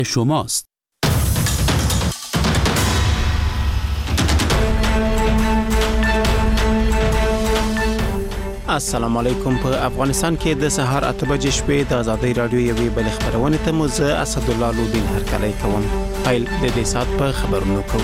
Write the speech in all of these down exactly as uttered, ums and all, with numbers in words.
شماست. السلام علیکم. په افغانستان کې د سهار اته بجې شپې د ازادۍ رادیو یوې بل خبرونه ته مو زه اسد الله لودین هرکلی کوم. فایل د دې سات په خبرونو کوم.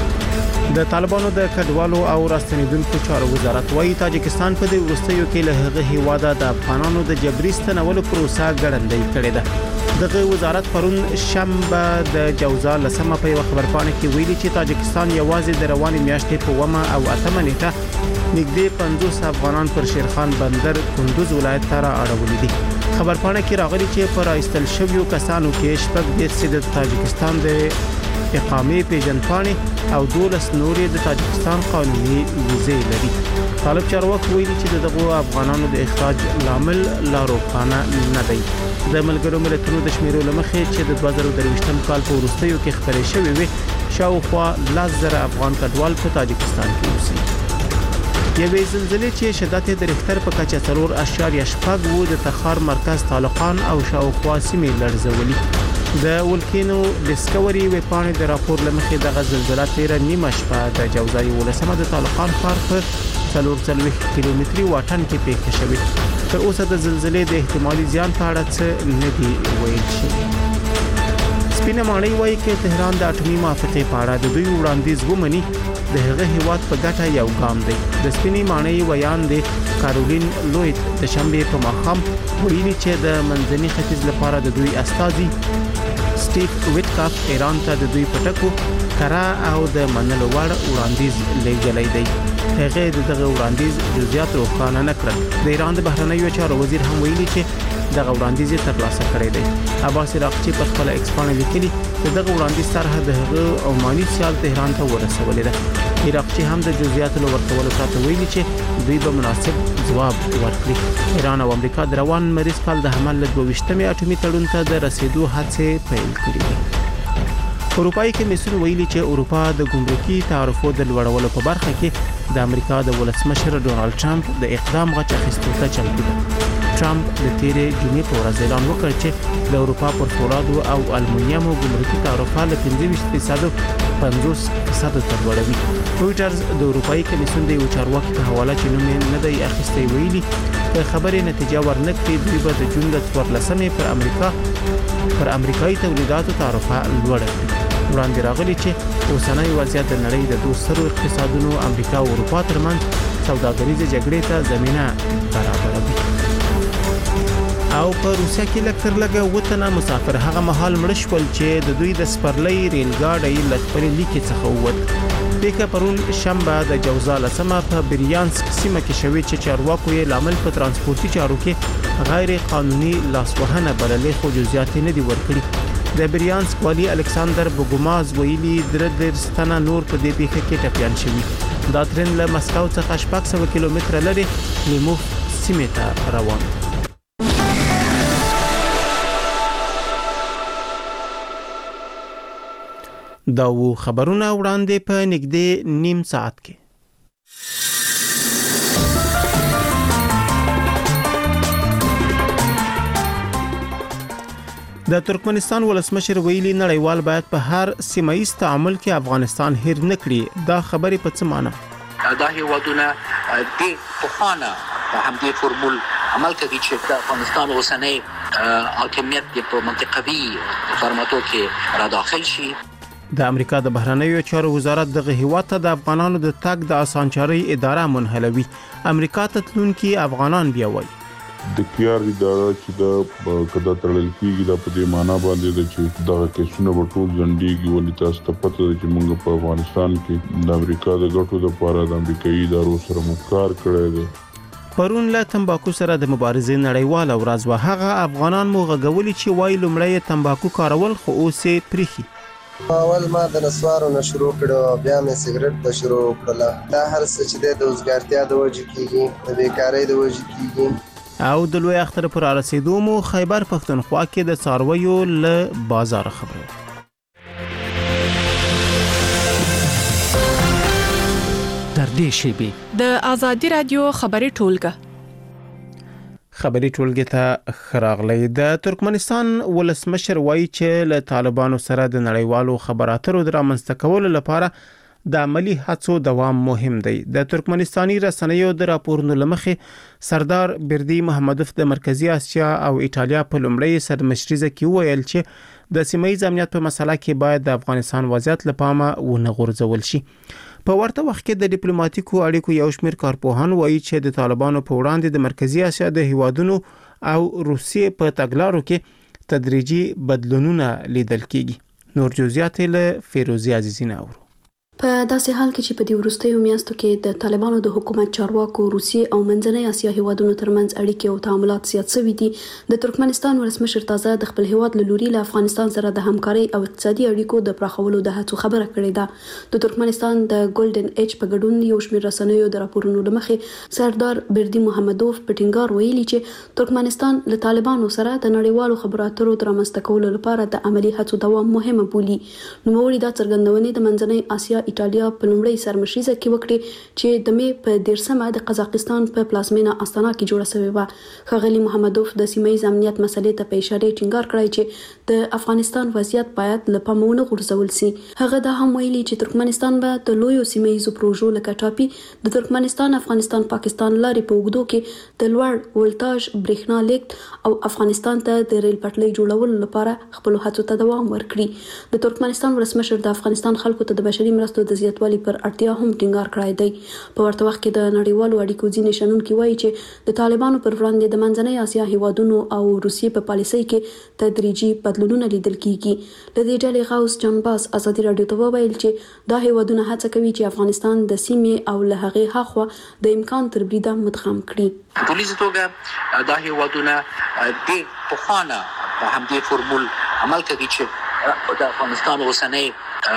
د طالبانو د کډوالو او راستنیدونکو چارو وزارت وايي تاجکستان په دې وروستیو کې له هغه هیواده د افغانانو د جبري ستنولو پروسه ګړندۍ کړې ده. دغه وزارت پرون شنبه د جوزا لسمه په یو خبرپاڼه کې ویلي چې تاجکستان یوازې د روانې میاشتې په ومه او اتمه نیټه نږدې پنځوس افغانان پر شیرخان بندر کندوز ولایت ته را اړولي دي. خبرپاڼه کې راغلي چې پر ایستل شویو کسانو کې شپږ دېرش د تاجکستان د اقامې پیژندپاڼې او دولس نورې د تاجکستان قانوني ویزې لري. طالب چارواکي ویلي چې دغه افغانانو د اخراج لامل لا روښانه نه دی. د ملګرو ملتونو د شمیرو لمخې چې د دوه زره درویشتم کال په وروستیو کې خبرې شوې وي شاوخوا لس زره افغان کډوال په تاجکستان کې اوسي. یوې زلزلې چې شدت د ریختر په کچه څلور اعشاریه شپږ و د تخار مرکز طالقان او شاوخوا سیمې لړزولي. د ولکینو ډیسکوري ویبپاڼې د راپور لمخې دغه زلزلہ تیره نیمه شپه د جوزا یولسمه د طالقان ښار په څلور څلوېښت کیلومتري واټن کې پیښه شوې. تر اوسه د زلزلې د احتمالي زیان په اړه څه نه دي ویل شوي. سپینه ماڼۍ وایي چې تهران د اټومي موافقې په اړه د دوی وړاندیز ومني د هغه هیواد په ګټه یو ګام دی. د سپینې ماڼۍ ویان دی کارولین لویت د شنبې په ماښام ویلي چې د منځني ختیځ لپاره د دوی استازي سټیف ویټکاف ایران ته د دوی پټکو کرا او د منلو وړ وړاندیز لېږلی دی. هغه دغه وړاندیز جزئیات روښانه نه کړل. د ایران د بهرنیو چارو وزیر هم ویلي چې دغه وړاندیز ترلاسه کړی دی. عباس عراقچي په خپل ایکس باندې لیکلي چې دغه وړاندیز طرح د هغه عماني سیال تهران ته ورسولې ده. عراقچي هم د جزئیاتو ورکولو پرته ویلي چې دوی به مناسب ځواب ورکړي. ایران او امریکا د روان مریض کال د حمل له دوه ویشتمې اټومي تړون ته د رسیدو هڅې پیل کړې دي. اروپایي کمیسیون ویلي چې اروپا د ګمرکي تعرفو د لوړولو په برخه کې د امریکا د ولسمشر ډونالد ټرمپ د اقدام غچ اخیستو ته چمتو ده. ټرمپ د تیرې جمعې په ورځ اعلان وکړ چې د اروپا پر فولادو او المونیمو ګمرکي تعرفه له پنځه ویشت فیصد پنځوس فیصد ته لوړوي. رویټرز د اروپایي کمیسیون د یو چارواکي په حواله چې نوم نه دی اخیستی ویلي که خبرې نتیجه ورنکړي دوی به د جون د څوارلسمې پر امریکا پر امریکایي تولیداتو تعرفه لوړه کړي. وړاندې راغلي چې اوسنۍ وضعیت د نړۍ د دوه سترو اقتصادونو امریکا او اروپا ترمنځ سوداګریزه جګړې ته زمينه برابروي. او په روسیا کې لکتر لګه وطنه مسافر هغه مهال مړ شول چې د دوی د سپرلۍ ریل ګاډي لخپلې لیکې څخه ووت. پیښه پرون شنبه د جوزا لسمه په بریانسک سیمه کې شوې چې چارواکو یې لامل په ترانسپورتي چارو کې غیر قانوني لاسوهنه بللې خو جزئیات نه دي ورکړي. د بریانسک والی الکساندر بوګوماز ویلي درې ستنه نور په دې پیښه کې ټپيان شوي. دا ترن له مسکو څخه شپږ سوه کیلومتره لري لیموف سیمه ته روان. دا و خبرونه وړاندې په نږدې نیم ساعت کې. د ترکمنستان ولسمشر ویلي نړیوال باید په هر سیمایي تعامل کې افغانستان هیر نه کړي. دا خبرې په څه معنی؟ دا هیوادونه د پخوانه په همدې فرمول عمل کوي چې د افغانستان اوسنۍ حاکمیت په منطقوي فارماتو کې را داخل شي. د امریکا د بهرنیو چارو وزارت دغه هیواد ته د افغانانو د تګ د اسانچاري اداره منحلوي. امریکا ته تلونکي افغانان بیا وایي د کیار اداره چې د کدا تړل کیږي د په دې معنا باندې د چې دغه کیسونه ټول ځنډيږي ولې تاسو ته پته ده چې موږ په افغانستان کې د امریکا د ګټو لپاره د امریکایي ادارو سره مکار کړی دی. پرون له تمباکو سره د مبارزې نړیواله ورځ و. هغه افغانان مو غږولي چې وایي لومړی تمباکو کارول خو اوس یې پریخي. اول ما د نسوارو نه شروع کړو بیا مې سیګریټ ته شروع کړل. دا هر څه چې د وزګارتیا د وجې کیږي د بیکاری د وجې کیږي. او د لوی اختر پر رسیدو مو خیبر پښتونخوا کې د څارویو له بازار خبره. در دې شیبې د ازادي رادیو خبري ټولګه. خبري ټولګي ته خراغلي. د ترکمنستان ولسمشر وایي چې له طالبانو سره د نړیوالو خبراتو د رامنځته کولو لپاره د عملی هڅو دوام مهم دی. د ترکمنستاني رسنیو د راپورونو لمخې سردار بردی محمدوف د مرکزی اسیا او ایټالیا په لومړی سرمشريزه کې ویل چې د سیمه ییز امنیت په مسله کې باید د افغانستان وضعیت لپاره ونه غورځول شي. په ورته وخت کې د ډیپلوماټیکو اړیکو یو شمېر کارپوهان وایي چې د طالبانو په وړاندې د مرکزی اسیا د هیوادونو او روسیې په تګلارو کې تدریجي بدلونونه لیدل کیږي. نور جزئیات له فیروزی عزیزی نور. په داسې حال کې چې په دې وروستیو میاشتو کې د طالبانو د حکومت چارواکو روسیې او منځنۍ اسیا هیوادونو ترمنځ اړیکې او تعاملات زیات شوي دي، د ترکمنستان ولسمشر تازه د خپل هیواد له لوري له افغانستان سره د همکارۍ او اقتصادي اړیکو د پراخولو د هڅو خبره کړې ده. د ترکمنستان د ګولډن ایج په ګډون یو شمېر رسنیو د راپورونو لمخې سردار بردی محمدوف په ټینګار ویلي چې ترکمنستان له طالبانو سره د نړیوالو خبراتو د رامنځته کولو لپاره د عملی هڅو دوام مهمه بولي. نوموړي دا څرګندونې د منځنۍ اسیا ایټالیا په لومړی سرمشريزه کې وکړي چې د مې په دیرشمه د قزاقستان په پلازمینه استانا کې جوړه شوې و. ښاغلي محمدوف د سیمه ییز امنیت مسلې ته په اشاره ټینګار کړی چې د افغانستان وضعیت باید له پامه ونه غورځول شي. هغه دا هم ویلي چې ترکمنستان به د لویو سیمه ییزو پروژو لکه ټاپي د ترکمنستان افغانستان پاکستان لارې په اوږدو کې د لوړ ولټاژ برېښنا لیږد او افغانستان ته د ریل پټلۍ جوړولو لپاره خپل هڅو ته دوام ورکړي. د ترکمنستان ولسمشر د افغانستان خلکو ته د بشري مرستو د زیاتوالي پر اړتیا هم ټینګار کړی دی. په ورته وخت کې د نړیوالو اړیکو ځینې شنونکي وایي چې د طالبانو پر وړاندې د منځنۍ اسیا هیوادونو او روسیې په پالیسۍ کې تدریجي بدلونونه لیدل کیږي. له دې ډلې غوث جان باس ازادي راډیو ته وویل چې دا هیوادونه هڅه کوي چې افغانستان د سیمې او له هغې هاخوا د امکان تر بریده مدغم کړي. په ټولیزه توګه دا هیوادونه د پخوانه په همدې فورمول عمل کوي چې د افغانستان اوسنۍ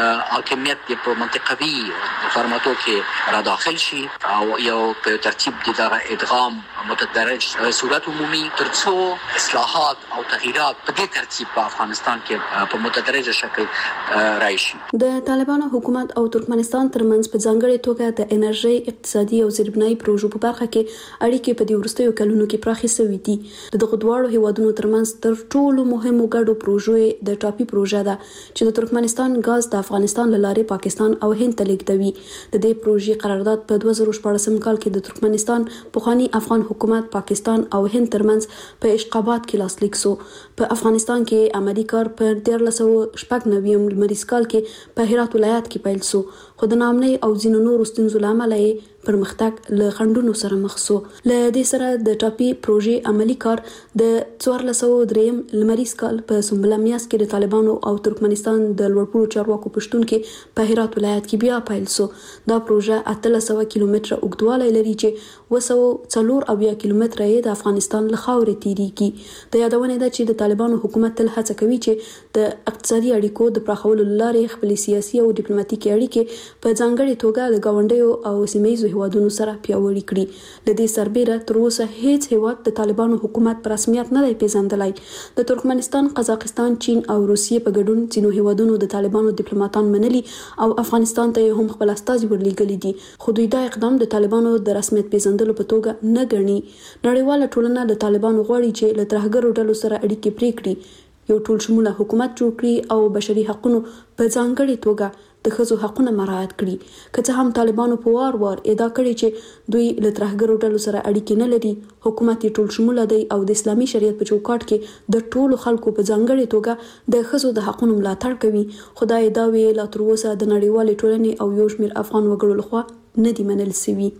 حاکمیت په منطقوي فارماتو کې را داخل شي او یو په ترتیب د ادغام متدرج صورت عمومي ترڅو اصلاحات او تغییرات په دې ترتیب په افغانستان کې په متدرج شکل راشي. د طالبانو حکومت او ترکمنستان ترمنځ په ځانګړي توګه د انرژي اقتصادي او زیربنایي پروژو په برخه کې اړیکې په دې وروستیو کلونو کې پراخې شوې دي. دغه دواړو هیوادونو ترمنځ تر ټولو مهمو ګډو پروژو د ټاپي پروژه ده چې د ترکمنستان غاز د افغانستان له لارې پاکستان او هند ته لیږدوي. د دې پروژې قرارداد په دوه زره شپاړسم کال کې د ترکمنستان پخوانی افغان حکومت پاکستان او هند ترمنځ په اشقابات کې لاسلیک شو. په افغانستان کې عملی کار په دیارلس سوه شپږ نوي لمریز کال کې په هرات ولایت کې پیل شو، خو د ناامنۍ او ځینو نورو ستونزو له امله یې پرمختګ له خنډونو سره مخ شو. له دې سره د ټاپي پروژې عملی کار د څوارلس سوه دریم لمریز کال په سنبله میاشت کې د طالبانو او ترکمنستان د لوړپوړو چارواکو په شتون کې په هرات ولایت کې بیا پیل شو. دا پروژه اتلس سوه کیلومتره اوږدوالی لري چې اوه سوه څلور اویا کیلومتره یې د افغانستان له خاورې تیریږي. د یادونې ده چې د طالبانو حکومت تل هڅه کوي چې د اقتصادي اړیکو د پراخولو لارې خپلې سیاسي او ډیپلوماټیکي اړیکې په ځانګړې توګه د ګاونډیو او سیمه ییزو هیوادونو سره پیاوړي کړي. له دې سربیره تر اوسه هیڅ هیواد د طالبانو حکومت په رسمیت نه دی پیژندلی. د ترکمنستان، قزاقستان، چین او روسیې په ګډون ځینو هیوادونو د طالبانو ډیپلوماټان منلي او افغانستان ته هم خپل استازي ورلېږلي دي، خو دوی دا اقدام د طالبانو د رسمیت پیژندلو په توګه نه ګڼي. نړیواله ټولنه د طالبانو غواړي چې له ترهګرو ډلو سره اړیکې پرې کړي، یو ټول شموله حکومت جوړ کړي او بشري حقوقو په ځانګړې توګه د ښځو حقونه مراعات کړي. که څه هم طالبانو په وار وار ادعا کړې چې دوی له ترهګرو ډلو سره اړیکې نه لري، حکومت یې ټول شموله دی او د اسلامي شریعت په چوکاټ کې د ټولو خلکو په ځانګړې توګه د ښځو د حقونو ملاتړ کوي. خو دا ادعاوې لا تر اوسه د نړیوالې ټولنې او یو شمېر افغان وګړو لخوا نه دي منل شوي.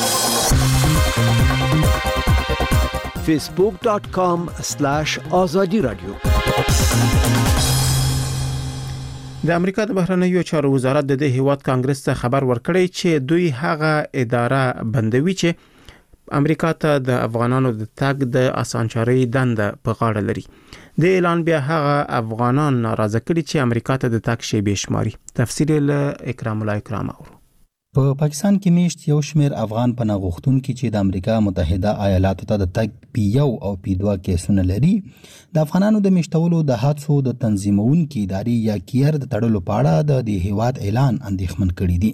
facebook dot com slash azadi radio. د امریکا د بهرنیو چارو وزارت د دې هیواد کانګرس ته خبر ورکړی چې دوی هغه اداره بندوي چې امریکا ته د افغانانو د تګ د اسانچاري دنده په غاړه لري. د اعلان بیا هغه افغانان ناراضه کړي چې امریکا ته د تګ شی بشماري. تفسیر له اکرام الله اکرام اورو. په پاکستان کې میشت یو شمیر افغان پناه غوښتونکي چې د امریکا متحده ایالاتو ته د تګ پی یو او پی دوه کیسونه لري، د افغانانو د میشتولو د حادثو د تنظیمونکو ادارې یا کیر د تړلو په اړه د دې هیواد اعلان اندېښمن کړي دي.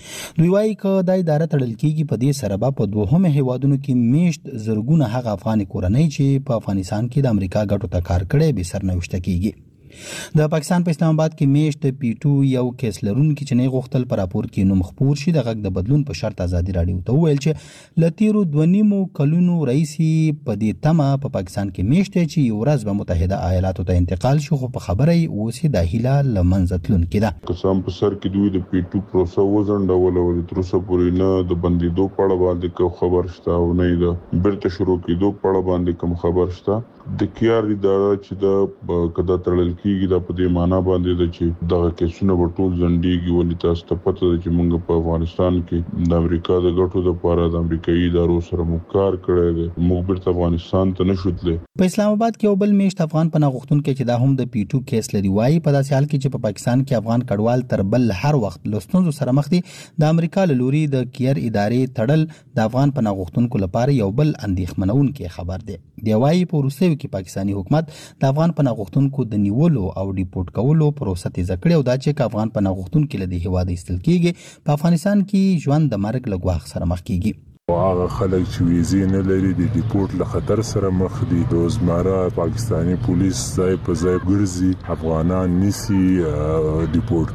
دوی وايي چې د اداره تړل کیږي په دې سره به په دوهم هیوادونو کې میشت زرګونه هغه افغان کورنۍ چې په افغانستان کې د امریکا ګټو ته کار کړي به سرنوشت کیږي. د پاکستان په اسلام آباد کې میشت پی ټو یو کیس لرونکي چې نه غوښتل پر راپور کې نوم خپور شي د غږ د بدلون په شرط ازادي راډیو ته وویل چې لتیرو دونیمو کلونو رئیسي په دې تمه په پاکستان کې میشت چې یو ورځ به متحده ایالاتو ته انتقال شي خو په خبره یې اوسې د هیله لمنځه تلونکې ده. قسم په سر کې دوی د پی ټو پروسه وزنډول او تر اوسه پورې نه د بندیدو په اړه باندې کوم خبر شته او نه د بیرته شروع کېدو په اړه باندې کوم خبر شته. د کیار اداره چې د کدا تړل کیږي د په دې معنا باندې د چې دغه کیسونه په ټول ځنډيږي ولې تاسو ته پته ده چې موږ په افغانستان کې د امریکا د ګټو لپاره د امریکایي ادارو سره مکار کړی دی. موږ بیرته افغانستان ته نشو تللی. په اسلام آباد کې یو بل میشت افغان پناه غوښتونکي چې دا هم د پی ټو کیس لري وايي په داسې حال کې چې په پاکستان کې افغان کډوال تر بل هر وخت لستونزو سره مخ دي د امریکا له لوري د کیر ادارې تړل د افغان پناه غوښتونکو لپاره یو بل اندېښمنونکي خبر دی. دی وايي په وروستیو کې پاکستاني حکومت د افغان پناه غوښتونکو د نیولو او ډیپورټ کولو پروسه تیز کړې او دا چې افغان پناه غوښتونکو له دې هیواد ایستل کیږي په افغانستان کې ژوند د مرګ له ګواښ سره مخ کیږي. هغه خلک چې ویزې نه لري د ډیپورټ له خطر سره مخ دي. روزمره پاکستاني پولیس ځای په ځای ګرځي افغانان نسی ډیپورټ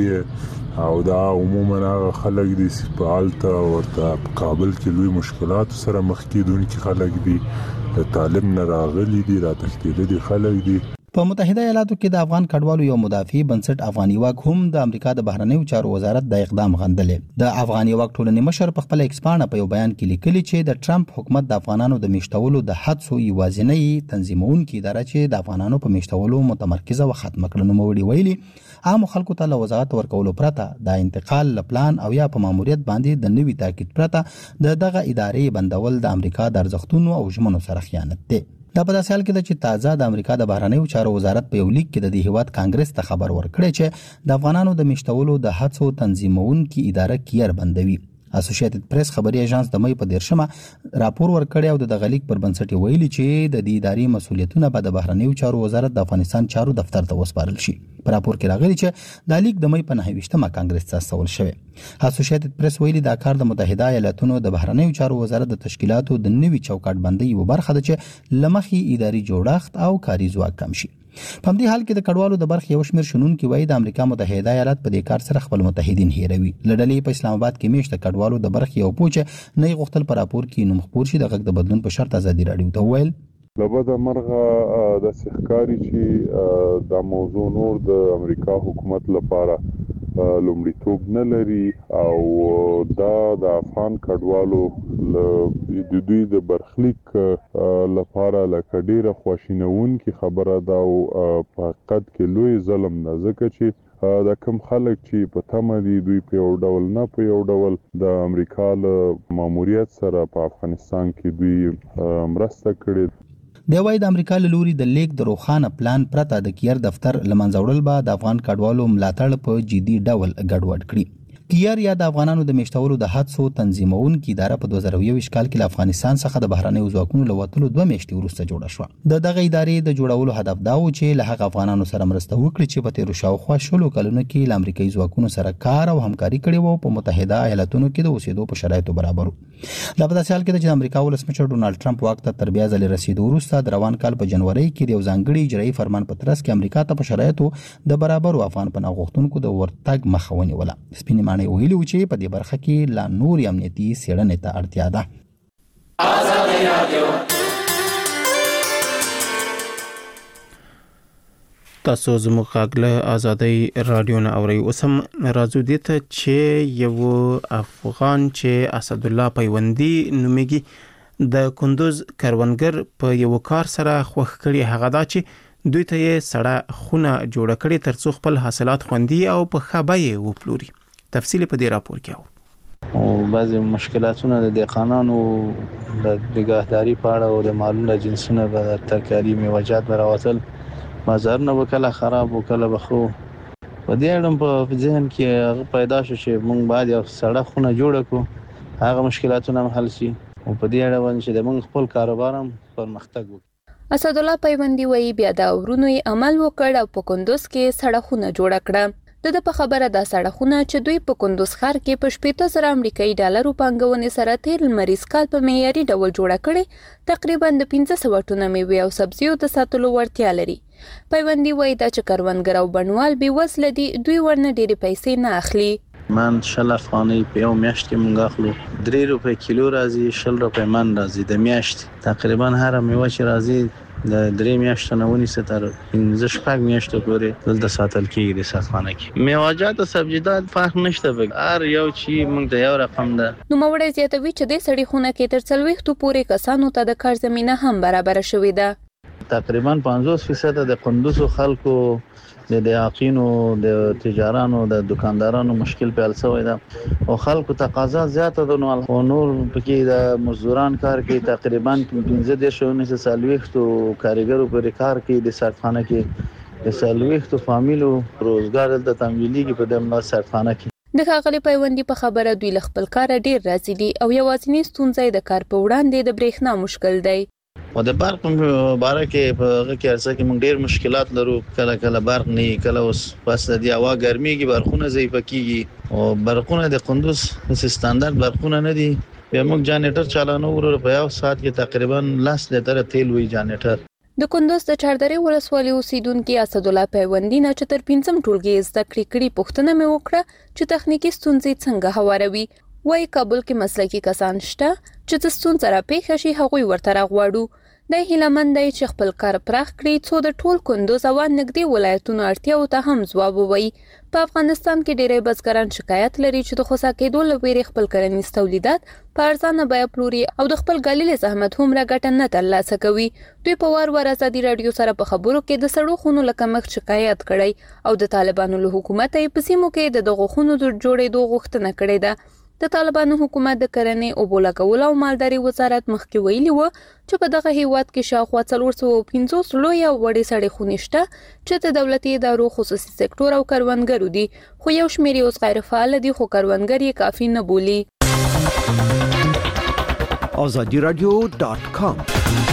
کوي او دا عموما هغه خلک دي چې په حالت ورته په کابل کې لوی مشکلات سره مخ کیدونکي خلک دي د طالب نه راغلي دي را تښتېدلي خلک دي. په متحده ایالاتو کې د افغان کډوالو یو مدافع بنسټ افغاني واک هم د امریکا د بهرنیو چارو وزارت د اقدام غندلې. د افغاني واک ټولنې مشر په خپل ایکس پاڼه په یو بیان کې لیکلي چې د ټرمپ حکومت د افغانانو د میشتولو د حدسو یوازینۍ تنظیمونکي اداره چې د افغانانو په میشتولو متمرکزه و ختم کړل نو وړي ویلي عام خلکو ته له وزارت ورکولو پرته د انتقال پلان او یا په ماموریت باندې د نوي تاکید پرته د دغه ادارې بندول د امریکا د ارزښتونو او ژمنو سره خیانت دی. دا په داسې حال کې چې تازه د امریکا د بهرنیو چارو وزارت په یو لیک کې د دې هیواد کانګرس ته خبر ورکړی چې د افغانانو د میشتولو د هڅو تنظیمونکي اداره کیر بندوي. اسوسییټډ پریس خبري اژانس د مې په دیرشمه راپور ورکړی او د دغه لیک پر بنسټ ویلي چې د دې ادارې مسولیتونه به د بهرنیو چارو وزارت د افغانستان چارو دفتر ته وسپارل شي. په راپور کې راغلي چې د لیک د مې په نهه ویشتمه کانګرس ته استول شوی. اسوسییټډ پریس ویلي دا کار د متحده ایالاتونو د بهرنیو چارو وزارت د تشکیلاتو د نوي چوکاټ بندي یو برخه ده چې لمخي اداري جوړښت او کاري ځواک کم شي. په دې حال کې د کډوالو د برخې یو شمېر شنونکي وایي د امریکا متحده ایالات په دې کار سره خپل متحدین هیروي. لړلې په اسلام آباد کې میشته کډوالو د برخې یو پوهه نه غوښتل پر راپور کې نوم خپور شي د غږ د بدلون په شرط ازادي راډیو ته ویل لبدا مرغه د سحکاری چې د موضوع نور د امریکا حکومت لپاره لومړیتوب نه لري او دا د افغان کډوالو د دوی د برخلیک لپاره لکه ډیره خواشینونکې خبره ده او په حقیقت کې لوی ظلم نه ځکه چې د کوم خلک چې په تمه دي دوی په یو ډول نه په یو ډول د امریکا له ماموریت سره په افغانستان کې دوی مرسته کړې. دی وايي د امریکا له لوري د لیک د روخانه پلان پرته د کیر دفتر لمنځه وړل به د افغان کډوالو ملاتړ په جدي ډول ګډوډ کړي. کیر یا د افغانانو د میشتولو د حدسو تنظیمونکي اداره په دوه زره یو کال کې له افغانستان څخه د بهرنیو ځواکونو له وتلو دوه میاشتې وروسته جوړه شوه. د دغه ادارې د جوړولو هدف دا و چې له هغه افغانانو سره مرسته وکړي چې په تیرو شاوخوا شلو کلونو کې له امریکایي ځواکونو سره کار او همکاري کړې وو په متحده ایالاتونو کې د اوسېدو په شرایطو برابر. دا په داسې حال کې چې امریکا ولسمشر ډونالد ټرمپ واک ته تر بیا ځلې رسیدو وروسته د روان کال په جنوري کې د یو ځانګړي اجرایي فرمان په ترڅ کې امریکا ته په شرایطو د برابر افغان پناه غوښتونکو د ورتګ مخه ونیوله. سپینې معنی ویلي و چې په دې برخه کې لا نور امنیتي څېړنې ته اړتیا ده. آزادي رادیو تاسو زموږ غږ له آزادۍ رادیو نه اورئ. اوس هم راځو دې ته چې یو افغان چې اسدالله پیوندي نومیږي د کندوز کروندګر په یو کار سره خوښ کړي هغه دا چې دوی ته یې سړه خونه جوړه کړې ترڅو خپل حاصلات خوندي او په ښه بیه وپلوري. تفصیل په دې راپور کې و او بعضی مشکلاتونه د دهقانانو د نگهداری په اړه او د مالونو جنسونه د ترکاري میوجات راوتل بازارونه وکړه خراب وکړه بخو په دې اړه په ذهن کې پیدا شو چې موږ باید یو سړه خونه جوړ کړو هغه مشکلاتونه حل شي او په دې اړه باندې چې موږ خپل کاروبار هم پرمختګ وکړو. اسدالله پیوندي وایي بیا دا ورونو عمل وکړ او په کندوز کې سړه خونه جوړ کړه. د په خبره د سړکونه چې دوی په کندوز ښار کې په شپږ سوه امریکایي ډالرو پانګونې سره تیر لمریز کال په معیاري ډول جوړه کړي تقریبا د پنځه سوه ټنه میوې او سبزیو د ساتلو وړتیا لري. پیوندي وایي دا چې کروندګر او بڼوال بې وسله دي دوی ورنه ډېرې پیسې نه اخلي. من شل افغانۍ په یو میاشت کې مونږ اخلو، درې روپۍ کیلو راځي، شل روپۍ من راځي د میاشت. تقریبا هر میوه چې راځي د درې میاشتو نه ونیسه تر پنځه شپږ میاشتو پورې دلته ساتل کېږي د ساتخانه کې. میوه‌جات او سبزیجات فرق نشته، هر یو چې موږ ته یو رقم ده. نوموړی زیاتوي چې د سړي خونه کې تر څلوېښتو پورې کسانو ته د کار زمینه هم برابره شوې ده. تقریبا پنځوس فیصد د قندوز خلکو د دیاقینو د تجارانو د دکاندارانو مشکل پیل شوی ده او خلکو تقاضا زیاته ده، نو نور پکې د مزدوران کار کوي تقریبا پنځه دېرش نه سالويختو کارګرو پر کار کوي د ساتخانه کې د سالويختو فامیلو روزګار د تمویلي په دمه ساتخانه کې. د ښاغلي پیوندي په خبره دوی له خپل کاره ډیر راضي دي او یوازینی ستونزه د کار په وړاندې د برېښنا مشکل دی. او د برق په باره کې په هغه کې ارڅه کې موږ ډیر مشکلات لرو، کله کله برق نه کله اوس پس د هوا ګرميږي برقونه ضعیف کیږي او برقونه د قندوز ستاندارد برقونه نه دي. بیا موږ جنریټر چالانو ورو په یو ساعت کې تقریبا لاس لیټر تیل وی جنریټر. د کندوز د چاردرې ولسوالۍ اوسیدونکو اسد الله پیوندي نه چې تر پنځم ټولګي زده کړې کړي پوښتنه مې وکړه چې تخنیکی ستونزې څنګه هواروي. وای کابل کې مسلکي کسان شته چې د ستونزې را پیښ شي هغوی ورته راغواړو. د هیلمن دی چې خپل کار پراخ کړي څو د ټول کندوز او نږدې ولایتونو اړتیاو ته هم ځواب ووایي. په افغانستان کې ډېری بزګران شکایت لري چې د خوسا کېدو له ویرې خپل کرنیز تولیدات په ارزانه بیه پلوري او د خپل ګاللې زحمت هومره ګټه نه ترلاسه کوي. دوی په وار وار ازادي راډیو سره په خبرو کې د سړو خونو له کمښت شکایت کړی او د طالبانو له حکومت یې په سیمو کې د دغو خونو د جوړېدو غوښتنه کړې ده. د طالبانو حکومت د کرنې او بولاکول او مالداري وزارت مخکې ویلي و چې په دغه هیواد کې شاوخوا څلور سوه پنځوس لوی او وړې سړې خونې شته چې د دولتي ادارو خصوصي سکتور او کروندګرو دي، خو یو شمېر یې اوس غیر فعال دي خو کروندګر یې کافي نه بولي. آزادی رادیو ډاټ کام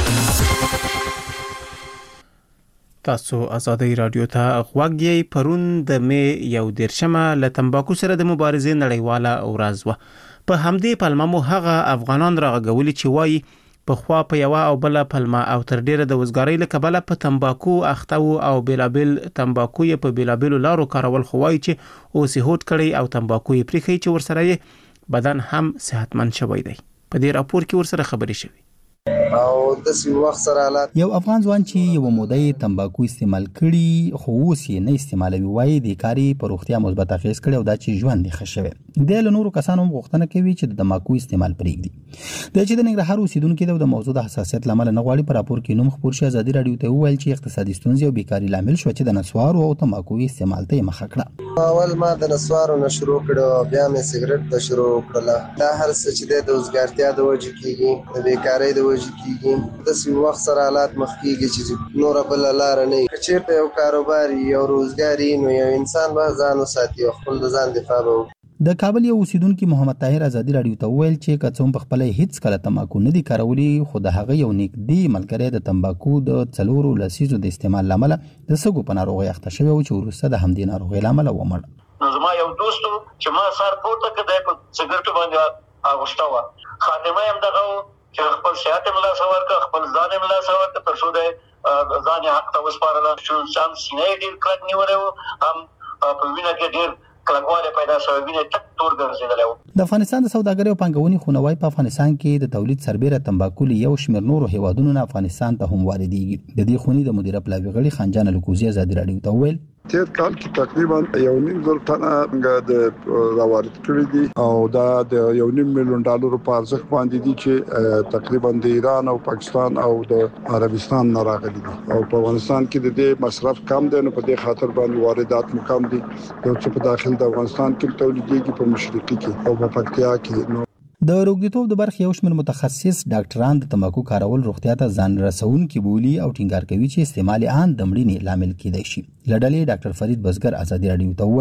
تاسو آزادی رادیو ته غوږ یې. پرون د می یو دیرشمه له تمباکو سره د مبارزې نړیواله ورځ وه. په همدې پلمه مو هغه افغانان راغږولي چې وایي په خوا په یوه او بله پلمه او تر ډیره د وزګارۍ له کبله په تمباکو اخته وو او بېلابېل تمباکو یې په بېلابېلو لارو کارول، خو وایي چې اوس یې هوډ کړی او تمباکو یې پرېښی چې ورسره یې بدن هم صحتمند شوی دی. په دې راپور کې ورسره خبرې شوي. او د سی وخت سره حالات یو افغان ځوان چې یو مودې تمباکو استعمال کړي خو اوس یې نه استعمالوي، وایي د کاری پر روغتیا مثبت اغېز کړي او دا چې ژوند یې ښه شوی. د له نورو کسانو غوښتنه کوي چې د تمباکو استعمال پرېږدي. د چې د ننګرهار اوسیدونکو د موضوع د حساسیت لامل نه غواړي په راپور کې نوم خبر شي. آزادي رادیو ته وویل چې اقتصادي ستونزې او بیکاری لامل شو چې د نسوارو او تمباکو استعمال ته مخه کړه. اول ما د نسوارو نه شروع کړو، بیا مې سیګریټ ته شروع کړل. دا هر څه چې د وزګارتیا د وجې کېږي، د بیکاری د وجې کېږي. د سی وخت سره حالات مخ کېږي چې نور بل لار نه وي. چې په یو کاروبار یو روزګاری نو یو انسان به ځان وساتي او خپل د ځان دفاع وکړي. د کابل یو اوسیدونکو محمد طاهر آزادي رادیو ته ویل چې کڅوم په خپل هیڅ کله تمباکو نه دي کارولي، خو د هغه یو نږدې ملګری د تمباکو د څلورو لسیزو د استعمال لامل د سګو په ناروغي اخته شوی او چې وروسته د همدې ناروغي لامل ومړ. نو زما یو دوست چې ما سار پورته کړی په سګریټو باندې اغوستا و، خاتمه هم دغه چې خپل صحت ملا سوار کا خپل ځان ملا سوار کا تر څو د ځان حق ته وسپارل شو. ځان سینې ډیر کلک نیولې هم په وینه کې ډیر کلکواله پیدا شوې، وینه تک تور ګرځېدله. د افغانستان د سوداګرۍ او پانګونې خونوای په افغانستان کې د تولید سربېره تمباکو له یو شمېر نورو هیوادونو نه افغانستان ته هم واردېږي. د دې خونې د مدیره پلاوي غړي خانجان الکوزي آزادي رادیو ته ویل تیر کال کې تقریبا یو نیم زر ټنه د راوارد کړی دي او دا د یو نیم میلیون ډالر په ارزښت باندې دي چې تقریبا د ایران او پاکستان او د عربستان نه راغلي دي. او په افغانستان کې د دې مصرف کم دی، نو په دې خاطر باندې واردات مو کم دي. یو څه په داخل د افغانستان کې تولیدېږي په مشرقي کې او په پکتیا کې. نو د روغتیاوب د برخې یو شمېر متخصص ډاکټران د تمباکو کارول روغتیا ته ځان رسونکي بولي او ټینګار کوي چې استعمال ان د مړینې لامل کېدای شي. لډلې ډاکټر فرید بزګر آزادي رادیو ته ویل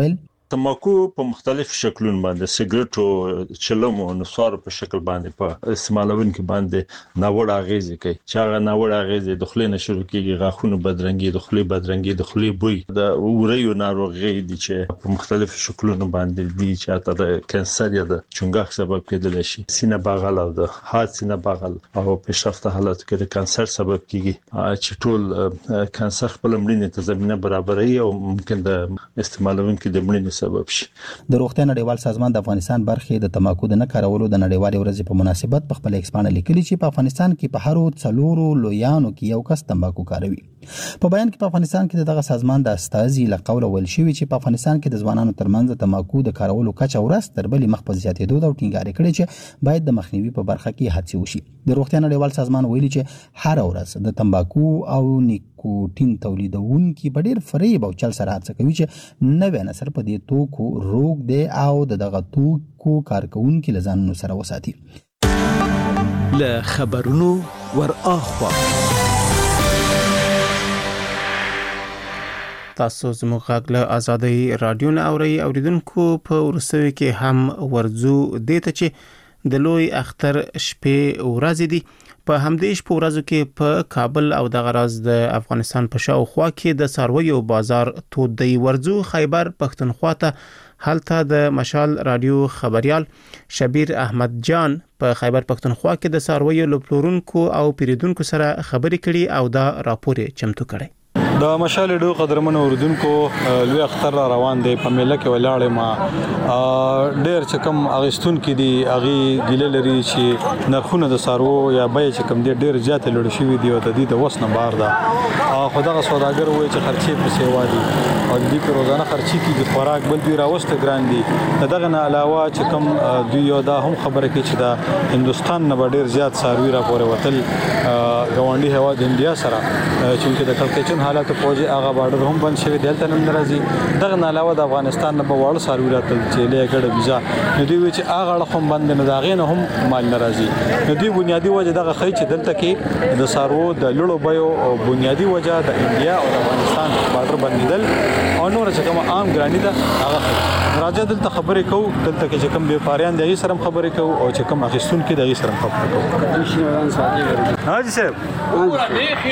تماکو په مختلف شکلونو باندې سیګریټ او چلم او نصوار په شکل باندې په استعمالون کې باندې ناوړه اغیز کوي چې هغه ناوړه اغیز د خلې نشو کېږي غاښونه بدرنګي د خلې بدرنګي د خلې بوی د وریو ناروغي دي چې په مختلف شکلونو باندې دي چې اته د کانسر یا د چونګښ سبب کېدل شي سینه بغل او د هارت سینه بغل او پیشرفته حالت کې د کانسر سبب کېږي چې ټول کانسر خپل مړینې ته زمينه برابرې او ممکن د استعمالونکو د مړینې سبب شي. د روغتیا نړیوال سازمان د افغانستان برخې د تماکو د نه کارولو د نړیوال ورځې په مناسبت په خپل ایکسپانه لیکلي چې په افغانستان کې په هرو څلورو لویانو کې یو کس تماکو کاروي. په بیان کې په افغانستان کې دغه سازمان د استازي لقول ویل شوی چې په افغانستان کې د ځوانانو ترمنځ د تماکو د کارولو کچه ورځ تر بلې مخ په زیاتېدو او ټینګار کړي چې باید د مخنیوي په برخه کې هڅې وشي. د روغتیا نړیوال سازمان ویلي چې هر ورځ د تماکو او نیکوټین تولیدونکي په ډیر فریب او چل سره هڅه کوي چې نوې نسل په دې توکو روغ دی او د دغه توکو کارکونکو لزانونو سره وساتي. له خبرونو ور اخوا تاسو زموږ غږ له آزادۍ رادیو نه اورئ. اوریدونکو په ورسوي کې هم ورزو دیته چې د لوی اختر شپې ورځې دي. په همدې شپه ورځو کې په کابل او د غراز د افغانستان په شاوخوا کې د څارویو بازار تود دی. ورزو خیبر پښتونخوا ته هلته د مشال رادیو خبريال شبیر احمد جان په خیبر پښتونخوا کې د څارویو لپلورونکو او پیریدونکو سره خبرې کړي او دا راپور چمتو کړي. د مشال ډو قدرمنو اوردونکو لوی اختر را روان دی په میله کې ولاړې ما ډېر چې کم اغستون کې دی اغي ګیله لري چې نرخونه د سارو یا بای چې کم دی ډېر زیات لوړ شوی دی او د دې د وسنه بار ده. خدای سوداګر وایي چې خرچې په سیوا دي او د دې روزانه خرچې کې خوراک بل دی راوسته ګران دي. دغه نه علاوه چې کم دوی یو دا هم خبره کوي چې د هندستان نه ډېر زیات ساروي را پورې وتل ګاونډي هوا د انډیا سره چې د کلکچن حالت فوجي هغه بارډر هم بند شوی دلته نن راځي. دغه نه علاوه د افغانستان نه په وړ ساروي راتل چې له ګډه ویزا نو دوی چې هغه هم بند نه داغې نه هم مال ناراضي. نو دوی بنیادی وجه دغه خی چې دلته کې د سارو د لړو بيو او بنیادی وجه د انډیا او د افغانستان بارډر بندیدل او نور چې کوم عام ګرانی ده هغه راځي دلته خبرې کوو. دلته کې چې کوم بیپاریان دغه سره خبرې کوو او چې کوم اخیستون کې دغه سره خبرې کوو. حاجی صاحب پورا دیخي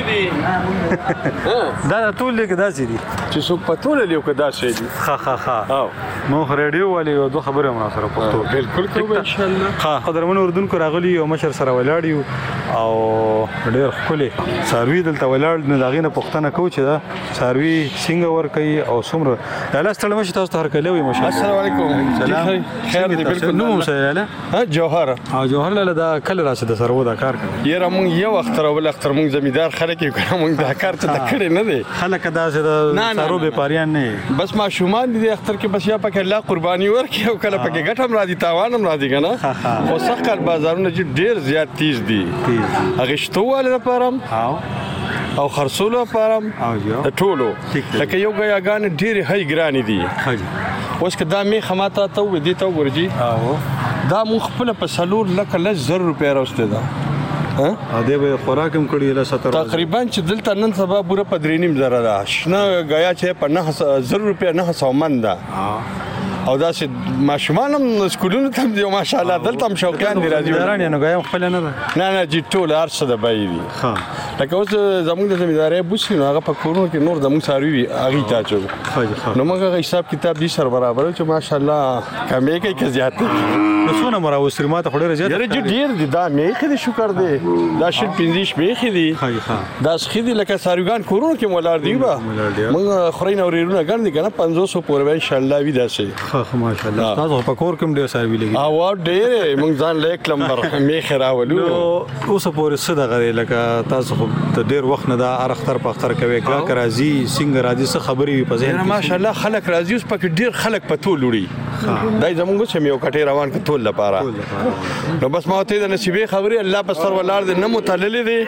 دي دا ټول لیک داسې دي چې څوک پټول لیو کې داسې دي. ها ها ها او مو رادیو والی یو دوه خبره مو سره پښتو بالکل کوو ان شاء الله. ها قدرمن اردوونکو راغلی او مشر سره ولاړیو او ډېر خولي ساروي دلته ولاړ نه داغینه پښتنه کو چې دا ساروي څنګه ور کوي او څومره الله ستړي مشه تاسو ته هر کله وي مشه. السلام علیکم. سلام خیر دی بالکل. نو مسایله ها جوهر او جوهر لاله دا کله راشه د سرو دا کار کوي. یره مونږ یو وخت راول اختر مونږ زمیدار خلک یو کړه مونږ دا کار ته تکړه نه دی. خلک دا چې د سرو بیپاریان نه بس ما شومان دي اختر کې بس یا پکې الله قرباني ورکي او کله پکې ګټم راځي تاوان هم راځي کنه. او سخت بازارونه چې ډیر زیات تیز دي هغه شتواله لپاره او او خرصولو لپاره او ټولو لکه یو غیاګان ډیر هي ګرانی دي. اوس که دا می خماته ته و دي ته ورجی او دا مخ خپل په سلور لکه لږ زر روپیا راوسته ده. ها ا دې به خوراکم کړی له ستر تقریبا چې دلته نن سبا پوره پدرینیم زره ده شنه غیا چې په نه زر روپیا نه سو من ده او دا چې ماشومان هم سکولونو ته دی ماشاءالله دلته هم شوقیان دي راځي. ورانه نو غیا خپل نه ده نه نه جی ټول ارڅ ده بای دي. ها لکه اوس زموږ د زمینداري بوسي نو هغه په کورونو کې نور زموږ ساروي اغي تا چو نو موږ حساب کتاب دي سر برابر چې ماشاءالله کمې کوي که زیات نو څونه مراو سرماته خوري زیات یره جی ډیر دي دا مې خې شکر دی دا شل پنځیش مې خې دي. دا خې دي لکه ساروګان کورونو کې مولار دی با موږ خورین اورېرونه ګرځي کنه پنځوس پورې ان شاء الله وی داسي. خو ماشاءالله تاسو په کور کوم ډیر ساروي لګي او ډیر موږ ځان لیک لمبر مې خراولو اوس پورې صدقه لکه تاسو ته ډیر وخت نه دا ارختر په اختر کوي کا راځي څنګه راځي څه خبري په ځین ماشاءالله خلک راځي اوس پکې ډیر خلک په ټول وړي دای زمونږ چې یو کټي روان ک ټول لپاره نو بس ما ته د نصیبې خبري الله په سر ولار دې نه متعلل دي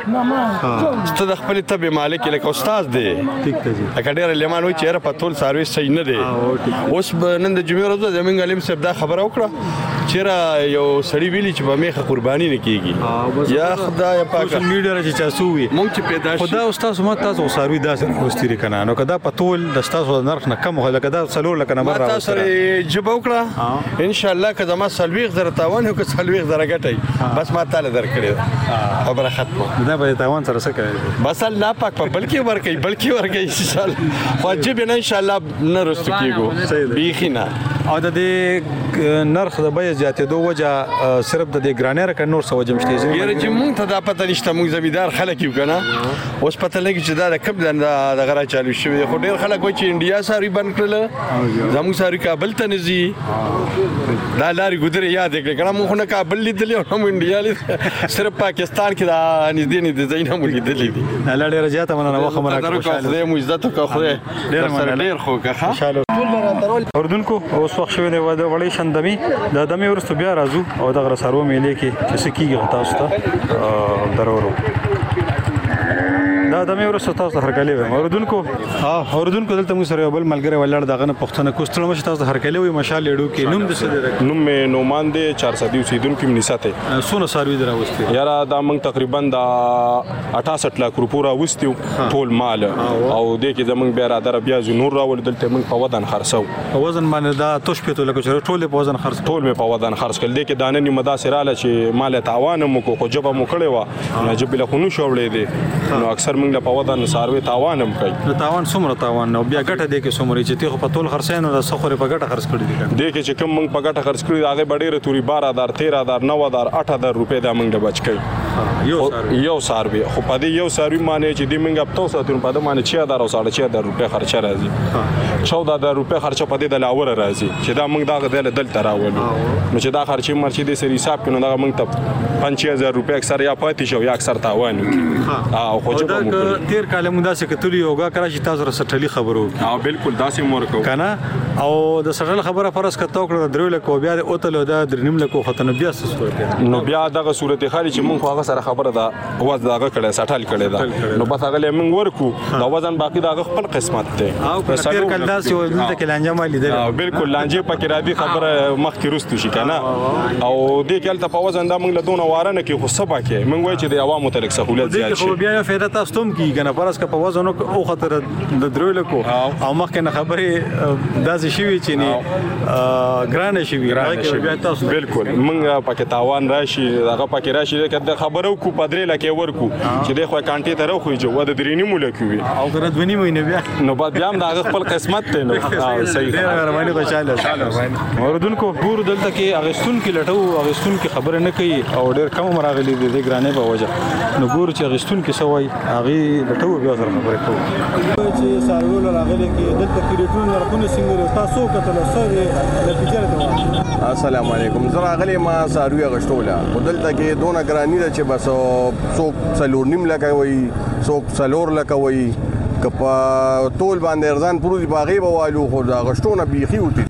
ست د خپل تبع مالک لکه استاد دی ټیک ته جی اکډیر لیمان وي چې په ټول سرویس صحیح نه دی اوس نن د جمعې ورځ زمونږ علم صاحب دا خبره وکړه چیرې یو سړی ویلی چې په میخه قرباني نه کیږي یا خدای پاک سوشل میډیا را چې چاسو وي مونږ چې پیدا شي خدا استاد ما تاسو ساروي داسې خوستيري کنه نو کدا په ټول د تاسو نرخ نه کم هله کدا څلور لکه نمبر راوځي تاسو جواب وکړه ان شاء الله کله ما سلويغ زره تاوان او که سلويغ زره ګټي بس ما تعالی درکړي خبره ختمه دا به تاوان سره څه کوي بس الله پاک په بلکې ورکي بلکې ورکي ان شاء الله واجب نه ان شاء الله نه رست کیږي بیخینا او د دې نرخ د بیه زیاتېدو وجه صرف د دې ګرانر ک نور څه وجه مشته یره چې مونږ ته دا پته نشته مونږ زمیدار خلک یو کنه اوس پته لګی چې دا د کب د غره چالو شوی خو ډیر خلک وایي چې انډیا ساری بند کړل زموږ ساری کابل ته نزي دا لاري ګذر یاد کړل کنه مونږ نه کابل لیدل او هم انډیا لیدل صرف پاکستان کې دا نږدې نه دي زینه مونږ لیدل دي الله ډیر زیاته مننه واخه مننه خوشاله مو عزت او خو ډیر ډیر خو که ښه اردوونکو اوس وخت شوی دی د وړې شندمي د دمه ورستو بیا راځو او د غره سارو میلې کې چې سکیږي تاسو ته درورو دا دمه ورستو تاسو هرکلی وي اردوونکو ها اردوونکو دلته موږ سره بل ملګری ولاړ دغه نه پښتنه کوستل مشه تاسو هرکلی وي مشال لیډو کې نوم د څه نوم مې نومان دی چار سو اوسیدونکو کې منیساته سونه ساروي دراوستي یاره دا موږ تقریبا د اٹھاسٹھ لک روپو راوستیو ټول مال او د کې زمونږ بیا را در بیا نور راول دلته موږ په ودان خرڅو په وزن باندې دا توش پېته لکه چې ټول په وزن خرڅ ټول مې په وزن خرڅ کړل د کې دانه نیمه داسې رااله چې مال تاوان مو کو خو جبه مو کړی و نه جبه له خونو شوړې دي نو اکثر موږ په وزن ساروي تاوان هم کوي نو تاوان څومره تاوان نو بیا ګټه دی کې څومره چې ته په ټول خرڅینو د سخوري په ګټه خرڅ کړی دي د کې چې کوم موږ په ګټه خرڅ کړی هغه ډېره توري بارہ ہزار تیرہ ہزار نو ہزار آٹھ ہزار روپے دا موږ بچ کړی یو ساروي یو ساروي خو په دې یو ساروي معنی چې د موږ په تاسو ته په دې معنی چې هزار او ساڑھے چھ ہزار روپے خرچه راځي چودہ ہزار روپے خرچه په دې د لاور راځي چې دا موږ دا غدل دل تراولو نو چې دا خرچه مرچې د سری حساب کړو دا موږ ته پنځه ہزار روپے اکثر یا پاتې شو یا اکثر تاوان او خو چې موږ تیر کال موږ داسې کتلی یوګه کرا چې تاسو سره ټلی خبرو او بالکل داسې مور کو کنه او د سړل خبره فرض کته کړو درو له کو بیا د اوتل د درنیم له کو ختنه بیا څه نو بیا دغه صورت خالي چې موږ هغه سره خبره ده واز دغه کړه سټال کړه ده نو بس هغه موږ ورکو دا وزن باقی دغه خپل قسمت ته او تیر کال داسې یو دلته کې لانجه ما لیدل او بالکل لانجه پکې را دي خبره مخ کې رستو شي کنه او دې کال ته په وزن دا موږ له دونه واره نه کې خو سبا کې موږ وای چې د عوامو تلک سہولت زیات شي خو بیا فائدہ تاسو تم کی کنه فرض ک په وزن او خطر د درو له کو او مخ نه خبره داسې شي چې نه ګران شي بیا تاسو بالکل موږ پکې تاوان راشي هغه پکې راشي کله خبرو کو پدرې لکه ورکو چې د خو کانټي ته راخوي جو د درینی مولکوي او کنه دونی مې بیا نو بعد بیا د خپل قسمت ته نو صحیح ډیر باندې خوشاله اوردونکو ګور دلته کې اغستون کې لټو اغستون کې خبره نه کوي او ډیر کم مراغلي دي د ګرانې په وجه نو ګور چې اغستون کې سوای هغه لټو بیا سره خبره کوي چې سارول راغلي کې دلته کې ریټون ورکونه څنګه تاسو کتل سره د تجارت السلام علیکم زه راغلی ما ساروي غشتوله دلته کې دونه ګرانی ده چې بس څوک څلور نیم لکه وي څوک څلور لکه وي که په ټول باندې ارزان پروزي باغې به والو خو د غشتونه بیخي وتی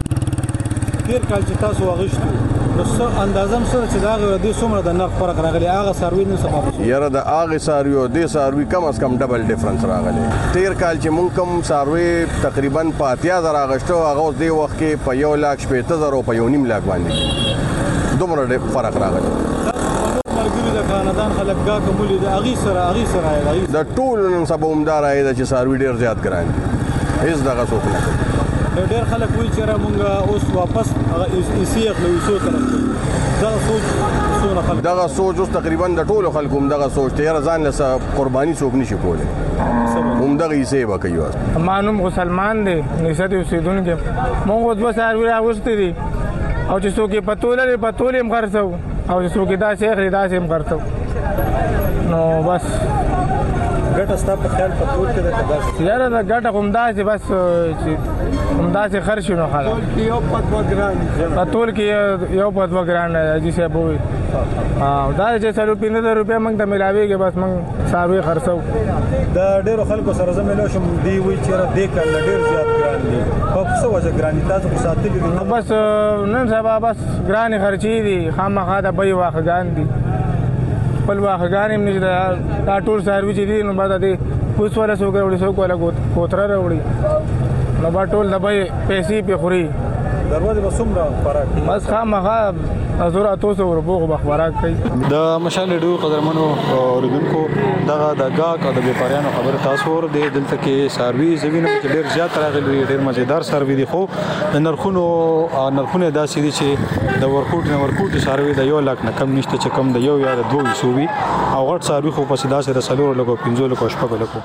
تیر کال چې تاسو واغشتو نو څه اندازم سره چې دا غوډي څومره د نرخ فرق راغلی هغه ساروي نو سبب یاره د هغه ساروي او د ساروي کم از کم ډبل ډیفرنس راغلی تیر کال چې مونږ کم ساروي تقریبا په اتیا زره اغشتو هغه اوس دی وخت کې په یو لاک شپېته زره او په یو نیم لاک باندې دومره فرق راغلی د خاندان خلک گا کومولي د اغي سره اغي سره د ټول نن سبا عمدار آی د چې ساروي ډیر زیات ګران هیڅ دغه څوک نه کوي ډیر خلک وایي چې را مونږ اوس واپس هغه ایسی خپل وسو طرف دا سوچ څونه خلک دغه سوچ اوس تقریبا د ټولو خلکو دغه سوچ ته یاره ځان له قرباني څوک نشي کولی هم دغه ایسی به کوي مانوم مسلمان دی نسد اوسیدونکو مونږ دوه ساروي راغوستي دي او چې څوک په توله لري په توله هم خرڅو او چې څوک دا شیخ دا سیم خرڅو نو بس ګټه ستا په خیال په ټول کې ده کدا یاره دا ګټه کوم دا چې بس چې کوم دا چې خرڅ نو خاله ټول کې یو په دوه ګران په ټول کې یو په دوه ګران دي چې بوي او دا چې څلور پنځه روپیا موږ ته ملاويږي بس موږ ساروي خرڅو دا ډیرو خلکو سره زميلو شم دی وی چې را دې کړل ډیر زیات ګران دي په څه وجه ګران تاسو په ساتلې دي بس نن سبا بس ګران خرچي دي خامخا د بي واخګان دي خپل واخګان هم نشته دا ټول ساروي چې دي نو بعد دې اوس ولا سوګر وړي سوګ ولا کوتره وړي نو با ټول د بي پیسې په خوري دروازه به څومره خوراک بس خامخا زور اتوسه وربوغ به خوراک کوي د مشال ډیو قدرمنو اوریدونکو دغه د گاګ او د بیپاریانو خبر تاسو ور دي دلته کې سروي زوینه چې ډیر زیات راغلي ډیر مزیدار سروي دي خو د نرخونو نرخونه داسې دي چې د ورکوټ نه ورکوټ سروي د یو لاک نه کم نشته چې کم د یو یا د دوه سووي او غټ سروي خو په سیده سره سلور لګو پنځو لګو شپږ لګو.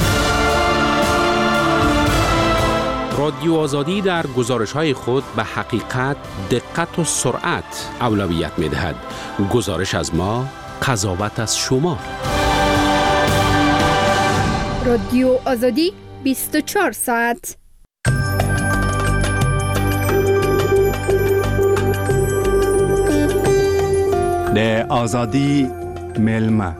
رادیو آزادی در گزارش‌های خود به حقیقت، دقت و سرعت اولویت می‌دهد. گزارش از ما، قضاوت از شما. رادیو آزادی بیست و چهار ساعت. د آزادی ملما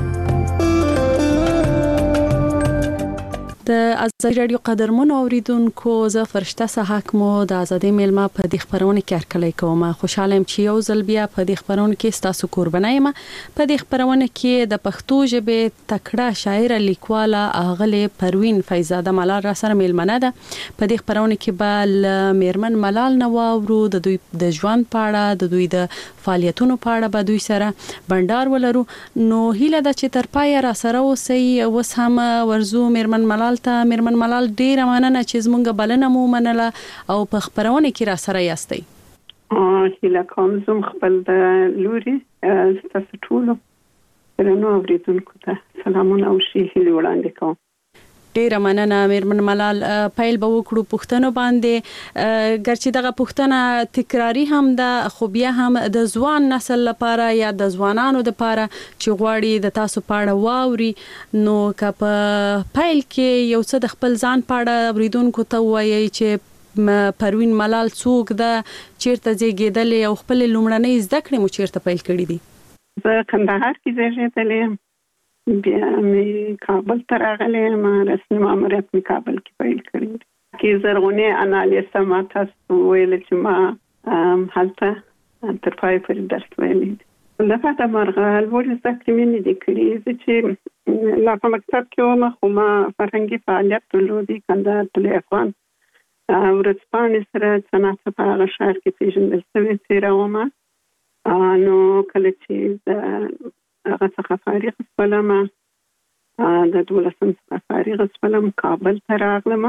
د ازادي رادیو قدرمنو اوریدونکو زه فرشته صحاک مو د ازادي میلمه په دې خبرونه کې هرکلی کوم. خوشاله يم چې یو ځل بیا په دې خبرونه کې تاسو قربانای ما په دې خبرونه کې د پښتو ژبې تکړه شاعر لیکواله اغله پروین فیضزاده ملال را سره میلمنه ده. په دې خبرونه کې به میرمن ملال نو ورو د دوی د ژوند پاړه د دوی د فعالیتونو پاړه به دوی سره بندر ولرو. نو هیله ده چې تر پای را سره اوسئ. اوس هم ورزو میرمن ملال ته میرمن ملال ډیره مننه چې زمونږ بلنه مو منله او په خبرونه کې را سره یاستئ. هیله کوم زم خپل د لوري تاسو ټول درنو اوریدونکو ته سلامونه او شي هیله وړاندې کوم. ډیره مننه میرمن ملال. پایل به وکړو پښتنو باندې ګرچې دغه پښتنه تکراری هم ده خو بیا هم د ځوان نسل لپاره یا د ځوانانو لپاره چې غواړي د تاسو پاړه واوري نو که په پایل کې یو څه د خپل ځان پاړه اوریدونکو ته وایي چې پروین ملال څوک ده چیرته زیږیدلې او خپل لومړنۍ زده کړې مو چیرته پیل کړې دي؟ زه کندهار کې زیږیدلې یم بیا مې کابل ته راغلې ما رسمي ماموریت مې کابل کې پیل کړی کې زرغونې انالیسه ما تاسو ویل چې ما هلته تر پای پورې درس ویلې د فاته مرغه لوړ زده کړې مې نه دي کړې چې لا په مکتب کې وم خو ما فرهنګي فعالیت درلودی کندهار تل افغان ورځپاڼې سره څنګه په هغه ښار کې پیژندل شوې تیره ومه نو کله چې د هغه څخه فارغ شولم د دولسم څخه فارغ شولم کابل ته راغلم.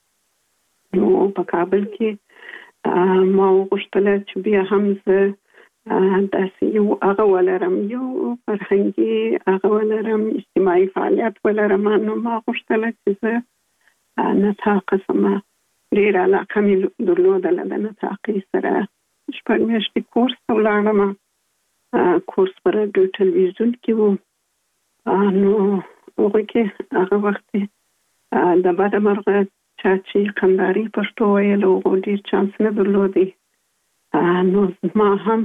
نو په کابل کې ما وغوښتل چې بیا هم زه داسې یو هغه ولرم یو فرهنګي هغه ولرم اجتماعي فعالیت ولرم. نو ما غوښتل چې زه نطاق سم ډېره علاقه مې درلودله د نطاقي سره شپږ میاشتې کورس ته ولاړم. کورس پر رادیو ټلویزیون کې وو. نو هغه کې هغه وخت د بده مرغه چا چې کندهاري پښتو ویل او ډېر چانس نه درلودی. نو ما هم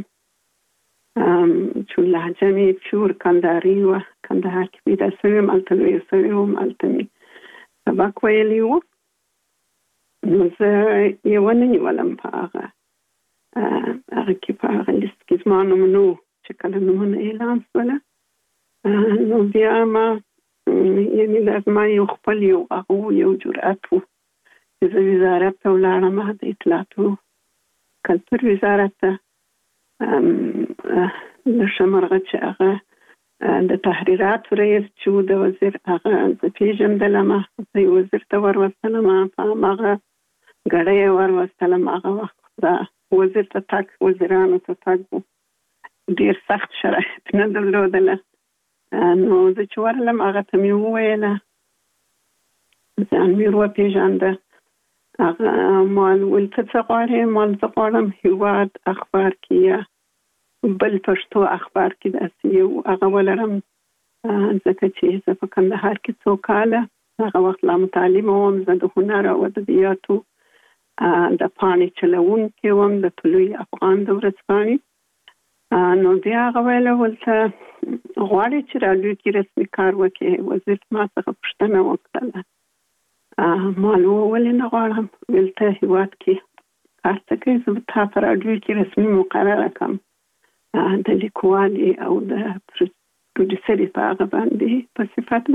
چې لهجه مې پیور کندهاري وه کندهار کې پیدا شوې هلته لویه شوې وم هلته مې سبق ویلی و. نو زه یې ونه نیولم په هغه هغه کې په هغه لیست کې زما نوم نه و چې کله نومونه اعلان شوله. نو بیا ما یعنې دا زما یو خپل یو هغه یو جرأت و چې زه وزارت ته ولاړم د اطلاعاتو کلتور وزارت ته د شمرغه چې هغه د تحریراتو رئیس چې د وزیر هغه زه پیژندلم زه یې وزیر ته وروستلم په هماغه ګړی یې وروستلم. هغه وخت دا وزیر ته تګ وزیرانو ته تګ و ډیر سخت شرایط نه درلودله. نو زه چې ورغلم هغه ته مې وویله ځان مې وپېژانده. هغه مال ویل ته څه غواړې؟ مال زه غواړم هېواد اخبار کې یا بل پښتو اخبار کې داسې یو هغه ولرم ځکه چې زه په کندهار کې څو کاله هغه وخت لا متعلمه وم. زه د هنر او ادبیاتو د پاڼې چلوونکې وم د طلوع افغان د ورځپاڼې. نو بیا هغه ویله ولته غواړې چې راډیو کې رسمي کار وکړې؟ وزیر ما څخه پوښتنه وکړله. ما ولې نه غواړم؟ ویل ته هېواد کې کار ته کوې زه به تا په راډیو کې رسمي مقرره کړم د لیکوالي او د پروډیوسري په هغه باندې په صفت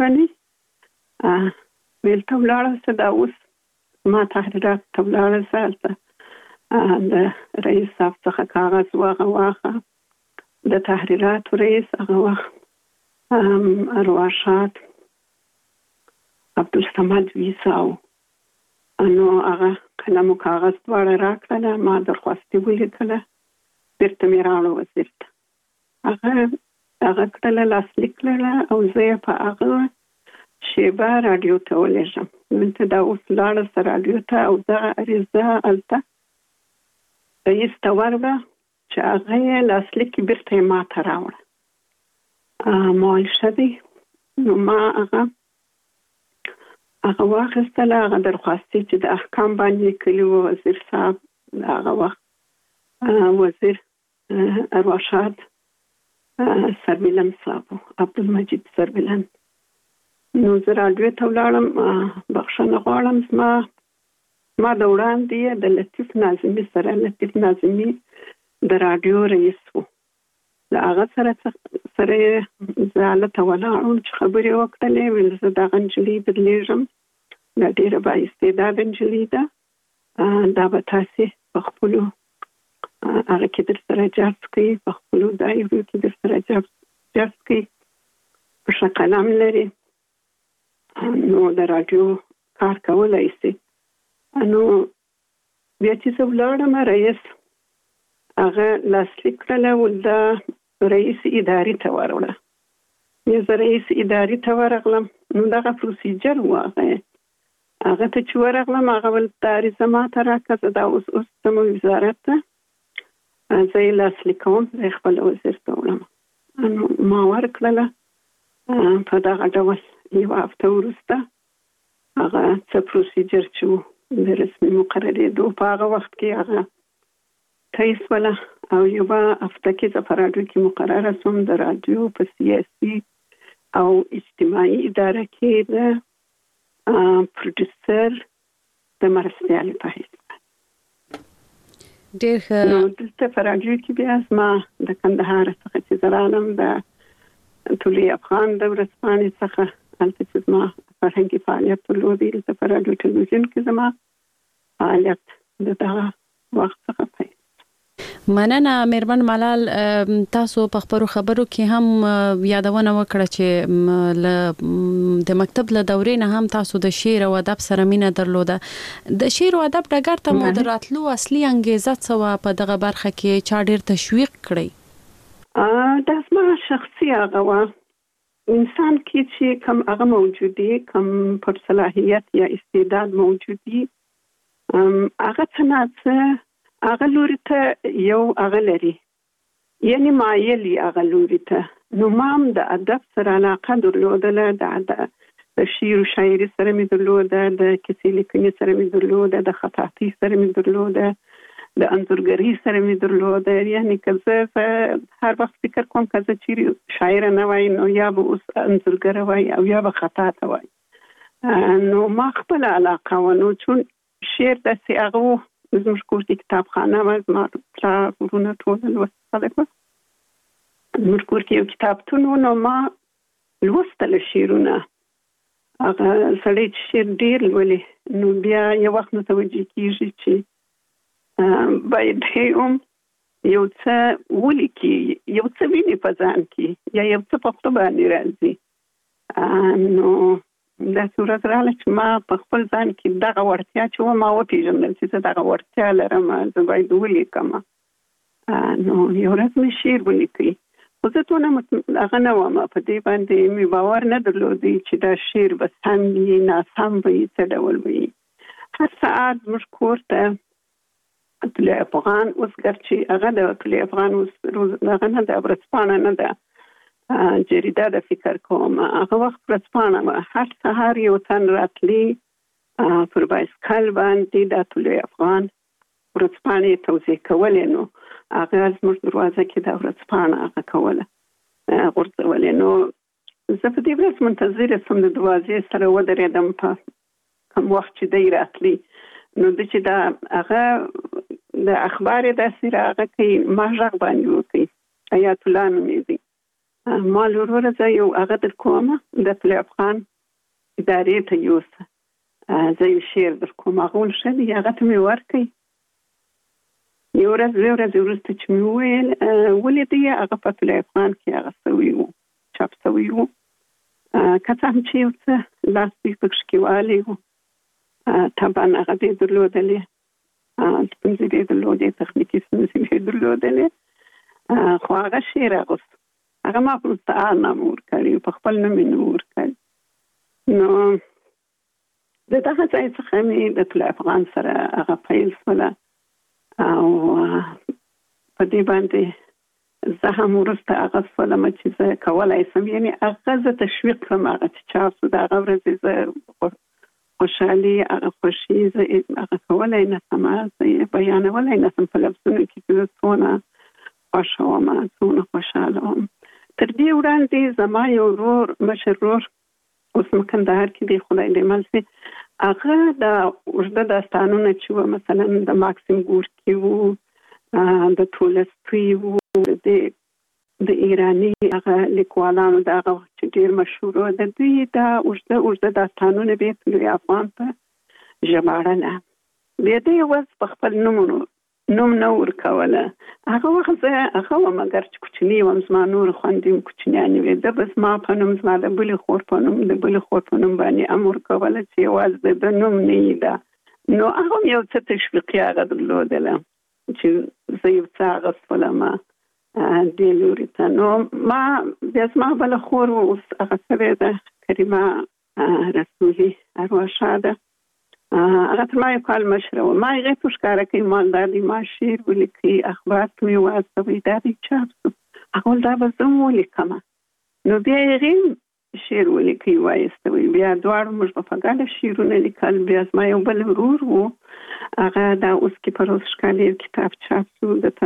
باندې. ویل ته ولاړه شه دا اوس ما تحریرات ته ولاړه شه هلته د رئیس صاحب څخه کاغذ واغه د تحریرات رئیس هغه وخت ارواښاد عبدالصمد ویساو نو هغه قلم او کاغذ دواړه راکړل. ما درخواست ولیکله بیرته مې راوړه وزیر ته. هغه هغه کړله لاسلیک کړله او زه یې په هغه شیبه راډیو ته ولېږم. دلته دا اوس لاړه سه راډیو ته او دغه عریضه هلته رئیس ته ورغله چې هغه یې لاسلیک بیرته یې ما ته راوړه. ما ویل ښه دی. نو ما هغه هغه واخیستله هغه درخواستې چې د احکام باندې کلي و وزیر صاحب هغه وخت وزیر ارواښاد سربیلن صاحب عبدالمجید سربیلن. نو زه راډیو ته ولاړم. بخښنه غواړم زما ما د وړاندې د لطیف ناظمي سره لطیف ناظمي د راډیو رئیس و. د هغه سره سره زه هلته ولاړم چې خبرې وکړلې. ویل زه دغه نجلۍ بدلېږم دا ډېره بااستعداده نجلۍ ده. دا به تاسې په خپلو هغه کې در سره جذب کوي په خپلو دایرو کې در سره جذب کوي. په ښه قلم لري نو د راډیو کار کولی شي. نو بیا چې زه ولاړم رئیس هغه لاسلیک کړله ول د رئیس ادارې ته وروړه. بیا زه رئیس ادارې ته ورغلم. نو دغه پروسیجر و هغه هغه ته چې ورغلم هغه ول دا عریضه ما ته راکړه. زه دا اوس اوس ځم وزارت ته زه یې لاسلیک کوم. زه یې خپل وزیر ته وړم. نو ما ورکړله په دغه ډول یوه هفته وروسته هغه څه پروسیجر چې و د رسمي مقررېدو په هغه وخت کې هغه تایید شوله او یوه هفته کې زه په راډیو کې مقرره شوم. د راډیو په سیاسي او اجتماعي اداره کې د پروډوسر د مرستیالې په حیث ډېر ښه. نو دلته په راډیو کې بیا زما د کندهار څخه چې زه رالم د طلوع افغان د ورځپاڼې څخه هلته چې زما فرهنګي فعالیت درلودی. دلته په راډیو ټلویزیون کې زما فعالیت د دغه وخت څخه پیل. مننه میرمن ملال. تاسو په خبرو خبرو کې هم یادونه وکړه چې د مکتب له دورې نه هم تاسو د شعر او ادب سره مینه درلوده. د شعر او ادب ډګر ته مو د راتلو اصلي انګیزه څه وه؟ په دغه برخه کې چا ډېر تشویق کړی؟ دا زما شخصي هغه وه. انسان کې چې کم هغه موجودي کم پر صلاحیت یا استعداد موجودي هغه څه نه څه هغه لوري ته یو هغه لري یعنی مایلي هغه لوري ته. نو ما هم د ادب سره علاقه درلودله. د شعر و شاعري سره مې درلوده. د کیسې لیکنې سره مې درلوده. د خطاطۍ سره مې درلوده. د انځورګرۍ سره مې درلوده. یعنی که زه هر وخت فکر کوم که زه چیرې شاعره نه وای نو یا به اوس انځورګره وای او یا به خطاطه وای. نو ما خپله علاقه وه. نو چون شعر داسې هغه و زموږ کور کې کتابخانه وه. زما پلار ورونه ټول لوستي خلک وه. زموږ کور کې یو کتابتون و. نو ما لوستله شعرونه. هغه سړی چې شعر ډېر لولي نو بیا یو وخت متوجه کېږي چې باید هم یو څه ولیکي یو څه ویني په ځان کې یا یو څه په خپل باندې راځي. نو داسې ورځ راغله چې ما په خپل ځان کې دغه وړتیا چې وه ما وپېژندل چې زه دغه وړتیا لرم زه باید ولیکم. نو یو ورځ مې شعر ولیکئ خو زه دونه هغه نه وم په دې باندې مې باور نه درلودی چې دا شعر به سم وي ناسم به وي څه ډول وي. هر ساعت زموږ کور ته طلوع افغان اوس ګرچې هغه د طلوع افغان اوس روز هغه نه ده ورځپاڼه نه ده جریده ده فکر کوم هغه وخت ورځپاڼه وه. هر سهار یو تن راتلی پر بایسکل باندې د طلوع افغان ورځپاڼې توزیع کولې. نو هغه زموږ دروازه کې د ورځپاڼه هغه کوله غورځولې. نو زه په دې ورځ منتظره شوم د دروازې سره ودرېدم په کوم وخت چې دی راتلی. نو د چې دا هغه د اخبار داسې راغه کوي ما غږ باندې وکړي حیات الله نومې دی ما لوروره زه یو هغه در کومه د طلوع افغان ادارې ته یوسه زه یو شعر در کوم هغه ول ښه دی هغه ته مې ورکړئ. یو ورځ یو ورځ وروسته چې مې وویل ولې دی هغه په فتح الافغان کې هغه سوي وو چاپ سوي وو که څه هم چې یو څه لاس پکې کې والی وو طبعا هغه دې درلودلې ستونزې دې درلودې تخنیکي ستونزې دې درلودلې خو هغه شعر اغوست هغه ما په مستعار نامه ورکړی په خپل نوم یې نه ورکړی نو د دغه ځای څخه مې د فتح الافغان سره هغه پیل شوله او په دې باندې زه هم وروسته هغه شولم چې زه کولی شم یعنې هغه زه تشویق کړم هغه چې چاپ شو د هغه ورځې زه خوشحالي هغه خوښي زه هغه کولی نه شم زه یې بیانولی نه شم په لفظونو کې چې زه څونه خوښه وم څونه خوشحاله وم تر دې وړاندې زما یو ورور مشر ورور اوس مکندهار کې دی خدای دې مل شي هغه د اوږده داستانونه چې وو مثلا د ماکسیم ګورکي وو د تولستوی وو د د ایراني هغه لیکوالانو د هغه چې ډېر مشهور وو د دوی دا اوږده اوږده داستانونه به په افغان په ژباړله بیا دې اوس په خپل نومونو نوم نه ورکوله هغه وخت زه هغه وم مګر چې کوچني وم زما نور خویندې هم کوچنیانې وې ده به زما په نوم زما د بلې خور په نوم د بلې خور په نوم باندې هم ورکوله چې یوازې د نوم نه یې ده نو هغه هم یو څه تشویقي هغه درلودله چې زه یو څه اغوستلم دې لوري ته نو ما بیا زما بله خور اوس هغه شوې ده کریمه رسولي ارواښاده هغه تر ما یو کال مشره وه ما هغې ته ښکاره کوي مالدار دی ما شعر ولیکي اخبار ته مې واستوئ دا دی چاپ شو هغه ویل دا به زه هم ولیکمه نو بیا هغې شعر ولیکي وایستوئ بیا دواړو موږ به په ګډه شعرونه لیکل بیا زما یو بل ورور و هغه دا اوس کې په روز ښکالي کتاب چاپ شو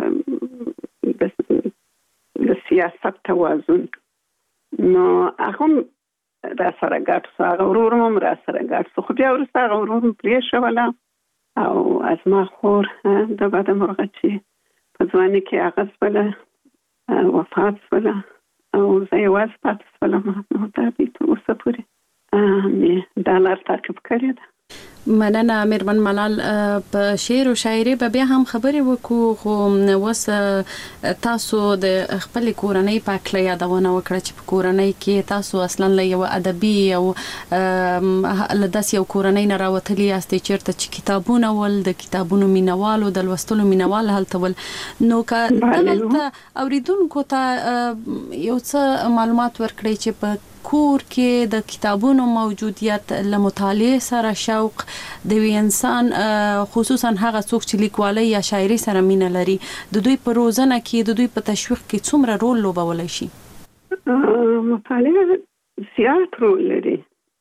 د سیاست توازن نو هغه را سره ګډ شو هغه ورور هم را سره ګډ شو خو بیا وروسته هغه ورور م پرېښوله او زما خور د بده مرغه چې په ځواني کې هغه شوله وفات شوله او زه یوازې پاتې شولم نو دا دې تر اوسه پورې مې دا لار تعقیب کړې ده مننه میرمن ملال په شعر او شاعري به بیا هم خبرې وکړو خو اوس تاسو د خپل کورنۍ په اړه یادونه وکړه چې په کورنۍ کې تاسو اصلا له یو ادبي او له داس یو کورنۍ نه راوتلی یاستئ چیرته چې کتابونه ول د کتابونو مینوالو د لوستلو مینوال هلته ول نو که دلته اوریدونکو ته یو څه معلومات ورکړئ چې په کور کې د کتابونو موجودیت له مطالعه سره شوق د وی انسان خصوصا هغه څوک چې لیکوالۍ یا شاعري سره مینه لري د دوی په روزنه کې د دوی په تشویق کې څومره رول لوبولی شي مطالعه زیات رول لري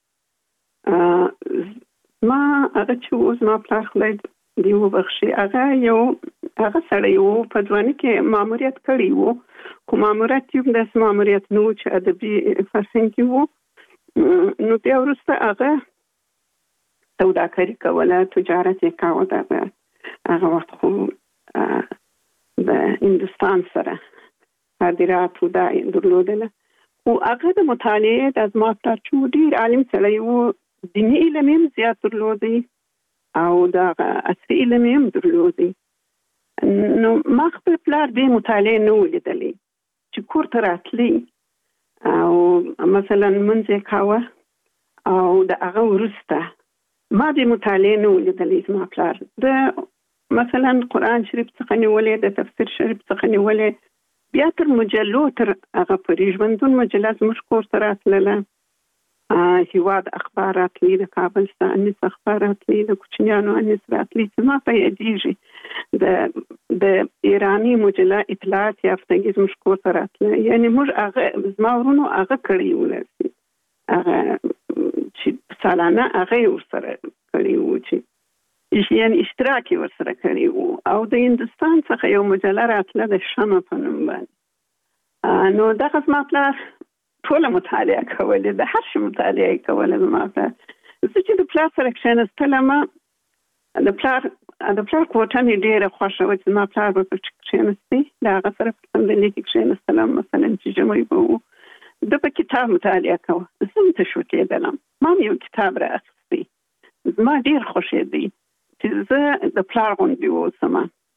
ما هغه چې اوس ما پلار خدای دې وبخښي هغه یو هغه سړی و په ځواني کې ماموریت کړی و خو ماموریت یو داسې ماموریت نه و چې ادبي فرهنګي و نو بیا وروسته هغه سوداګري کوله تجارت یې کاوه دغه هغه وخت خو د هندوستان سره صادرات و دا درلودله خو هغه د مطالعې د زما پلار چې ډېر عالم سړی و دیني علم یې زیات درلودی او دا عصري علم یې درلودی نو ما خپل پلار دې مطالعه نه ولیدلې چې کور ته راتلی او مثلا منځ یې کاوه او د هغه وروسته ما دې مطالعه نه ولیدلې زما پلار د مثلا قرآن شریف څخه نیولې د تفسیر شریف څخه نیولې بیا تر مجلو تر هغه پورې ژوندون مجله زموږ کور ته راتلله هیواد اخبار راتلی د کابل څخه انیس اخبار راتلی د کوچنیانو انیس راتلی چې ما په یادېږي د د ایرانی مجله اطلاعات یافتګي زموږ کور ته راتله یعنې موږ هغه زما ورونو هغه کړی ولرسي هغه چې سالانه هغه ورسره کړی و چې یعنې اشتراک یې ورسره کړی و او د هندوستان څخه یو مجله راتله د شمع په نوم باندې نو دغه زما پلار ټوله مطالعه کولې د هر شي مطالعه یې کوله زما پلار زه چې د پلار سره کښېنستلم د پلار د پلار کوټه مې ډېره خوښه وه چې زما پلار به پکې کښېنستي د هغه سره په صندلۍ کې کښېنستلم مثلا چې ژمی به و ده په کتاب مطالعه کوه زه هم تشویقېدلم ما هم یو کتاب رااخیستی زما ډېر خوښېدی چې زه د پلار غوندې واوسم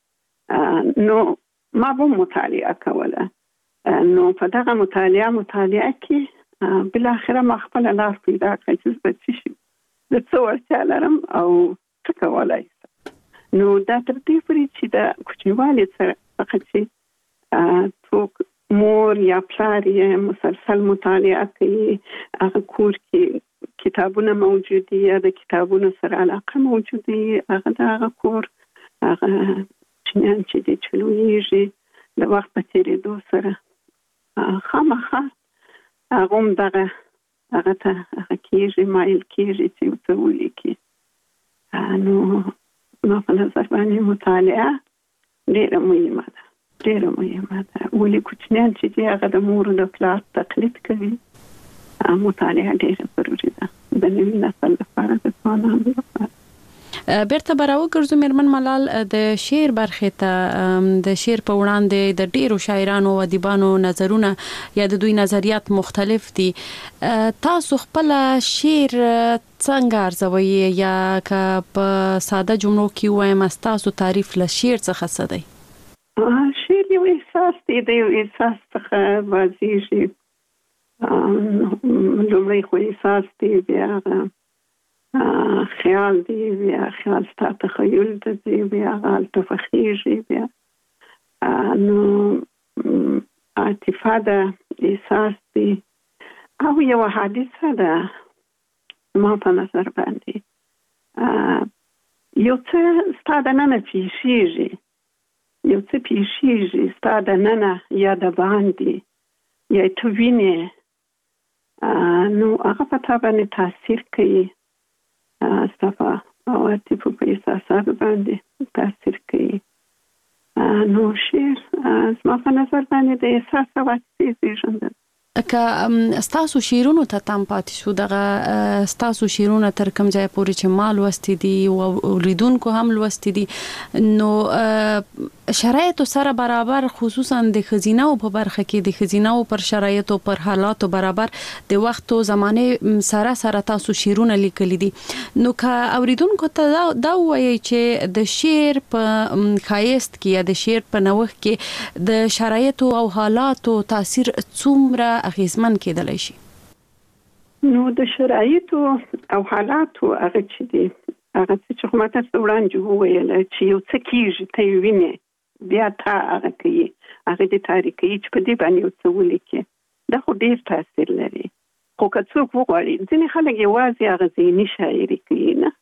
نو ما به مطالعه کوله. نو په دغه مطالعه مطالعه کې بل اخره ما خپل لار پیدا کړې چې څه شي د څو ورته لرم او څه کولای شم. نو دا تر دې پورې چې د کوچنیوالي سره فقط چې څوک مور یا پلار یې مسلسل مطالعه کوي، هغه کور کې کتابونه موجود دي یا د کتابونو سره علاقه موجود دي، هغه د هغه کور هغه چنان چې د چلوېږي د وخت په تېرېدو سره خامخا هغه هم دغه هغه ته هغه کېږي مایل کېږي چې ورته ولیکي. نو ما په نظر باندې مطالعه ډېره مهمه ده، ډېره مهمه ده. ولې کوچنیان چې دي هغه د مور او د پلار تقلید کوي، مطالعه ډېره ضروري ده د نوي نسل لپاره، د ځوانانو لپاره. بیرته براو ګرځو میرمن ملال د شعر برخې ته، د شعر په وړاندې د ډیرو شاعرانو او ادیبانو نظرونه یا د دوی نظریات مختلف دي. تاسو خپل شعر څنګه ارزوي یا که په ساده جملو کې وایم تاسو تعریف له شعر څخه څه دی؟ شعر یو احساس دی، د یو احساس څخه واضحېږي. لومړی خو احساس دی، بیا خیال دی، بیا خیال ستا تخیل دی، بیا هلته فخیږي، بیا نو عاطفه ده، احساس دی، او یو حادثه ده ما په نظر باندې. یو څه ستا دننه پیښیږي، یو څه پیښیږي ستا دننه یا د باندې یا ته وینې، نو هغه په تا باندې تاثیر کوي، ستا په عواطفو په احساساتو باندې تاثیر کوي. نو شعر زما په نظر باندې د احساس او عاطفې زېږنده ده. که ستاسو شعرونو ته تم پاتې شو، دغه ستاسو شعرونه تر کوم ځای پورې چې ما لوستي دي او اوریدونکو هم لوستي دي، نو شرایطو سره برابر، خصوصا د ښځینه‌و په برخه کې د ښځینه‌و پر شرایطو پر حالاتو برابر د وخت او زمانه سره سره تاسو شعرونه لیکلي دي. نو که اوریدونکو ته دا وایي چې د شعر په ښایست کې یا د شعر په نوښت کې د شرایطو او حالاتو تاثیر څومره اغیزمن کېدلی شي؟ نو د شرایطو او حالاتو هغه چې دي، هغه چې خو ما تاسو وړاندې وویل چې یو څه کېږي ته یې وینې، بیا تا هغه کوي، هغه دې تاریخ کوي چې په دې باندې یو څه ولیکي، دا خو ډېر تاثیر لري. خو که څوک وغواړي، ځینې خلک یوازې هغه ذهني شاعري کوي، نه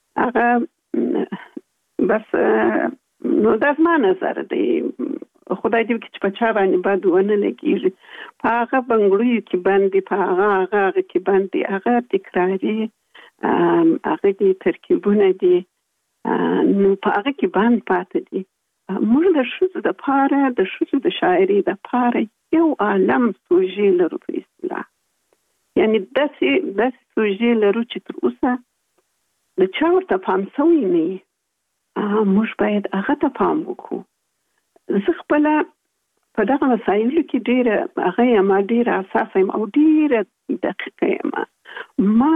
هغه بس. نو دا زما نظر دی، خدای دې وکړي چې په چا باندې بد ونه لګېږي. په هغه بنګړیو کې باندې، په هغه هغه هغه کې باندې، هغه تکراري، هغه دې ترکیبونه دي، نو په هغه کې باندې پاتې دي. موږ د ښځو دپاره، د ښځو د شاعرۍ دپاره یو عالم سوژې لرو په اصطلاح، یعنې داسې داسې سوژې لرو چې تر اوسه د چا ورته پام سوی نه وي. موږ باید هغه ته پام وکړو. زه خپله په دغه مسایلو کې ډېره هغه یم، ډېره حساسه یم او ډېره دقیقه یم. ما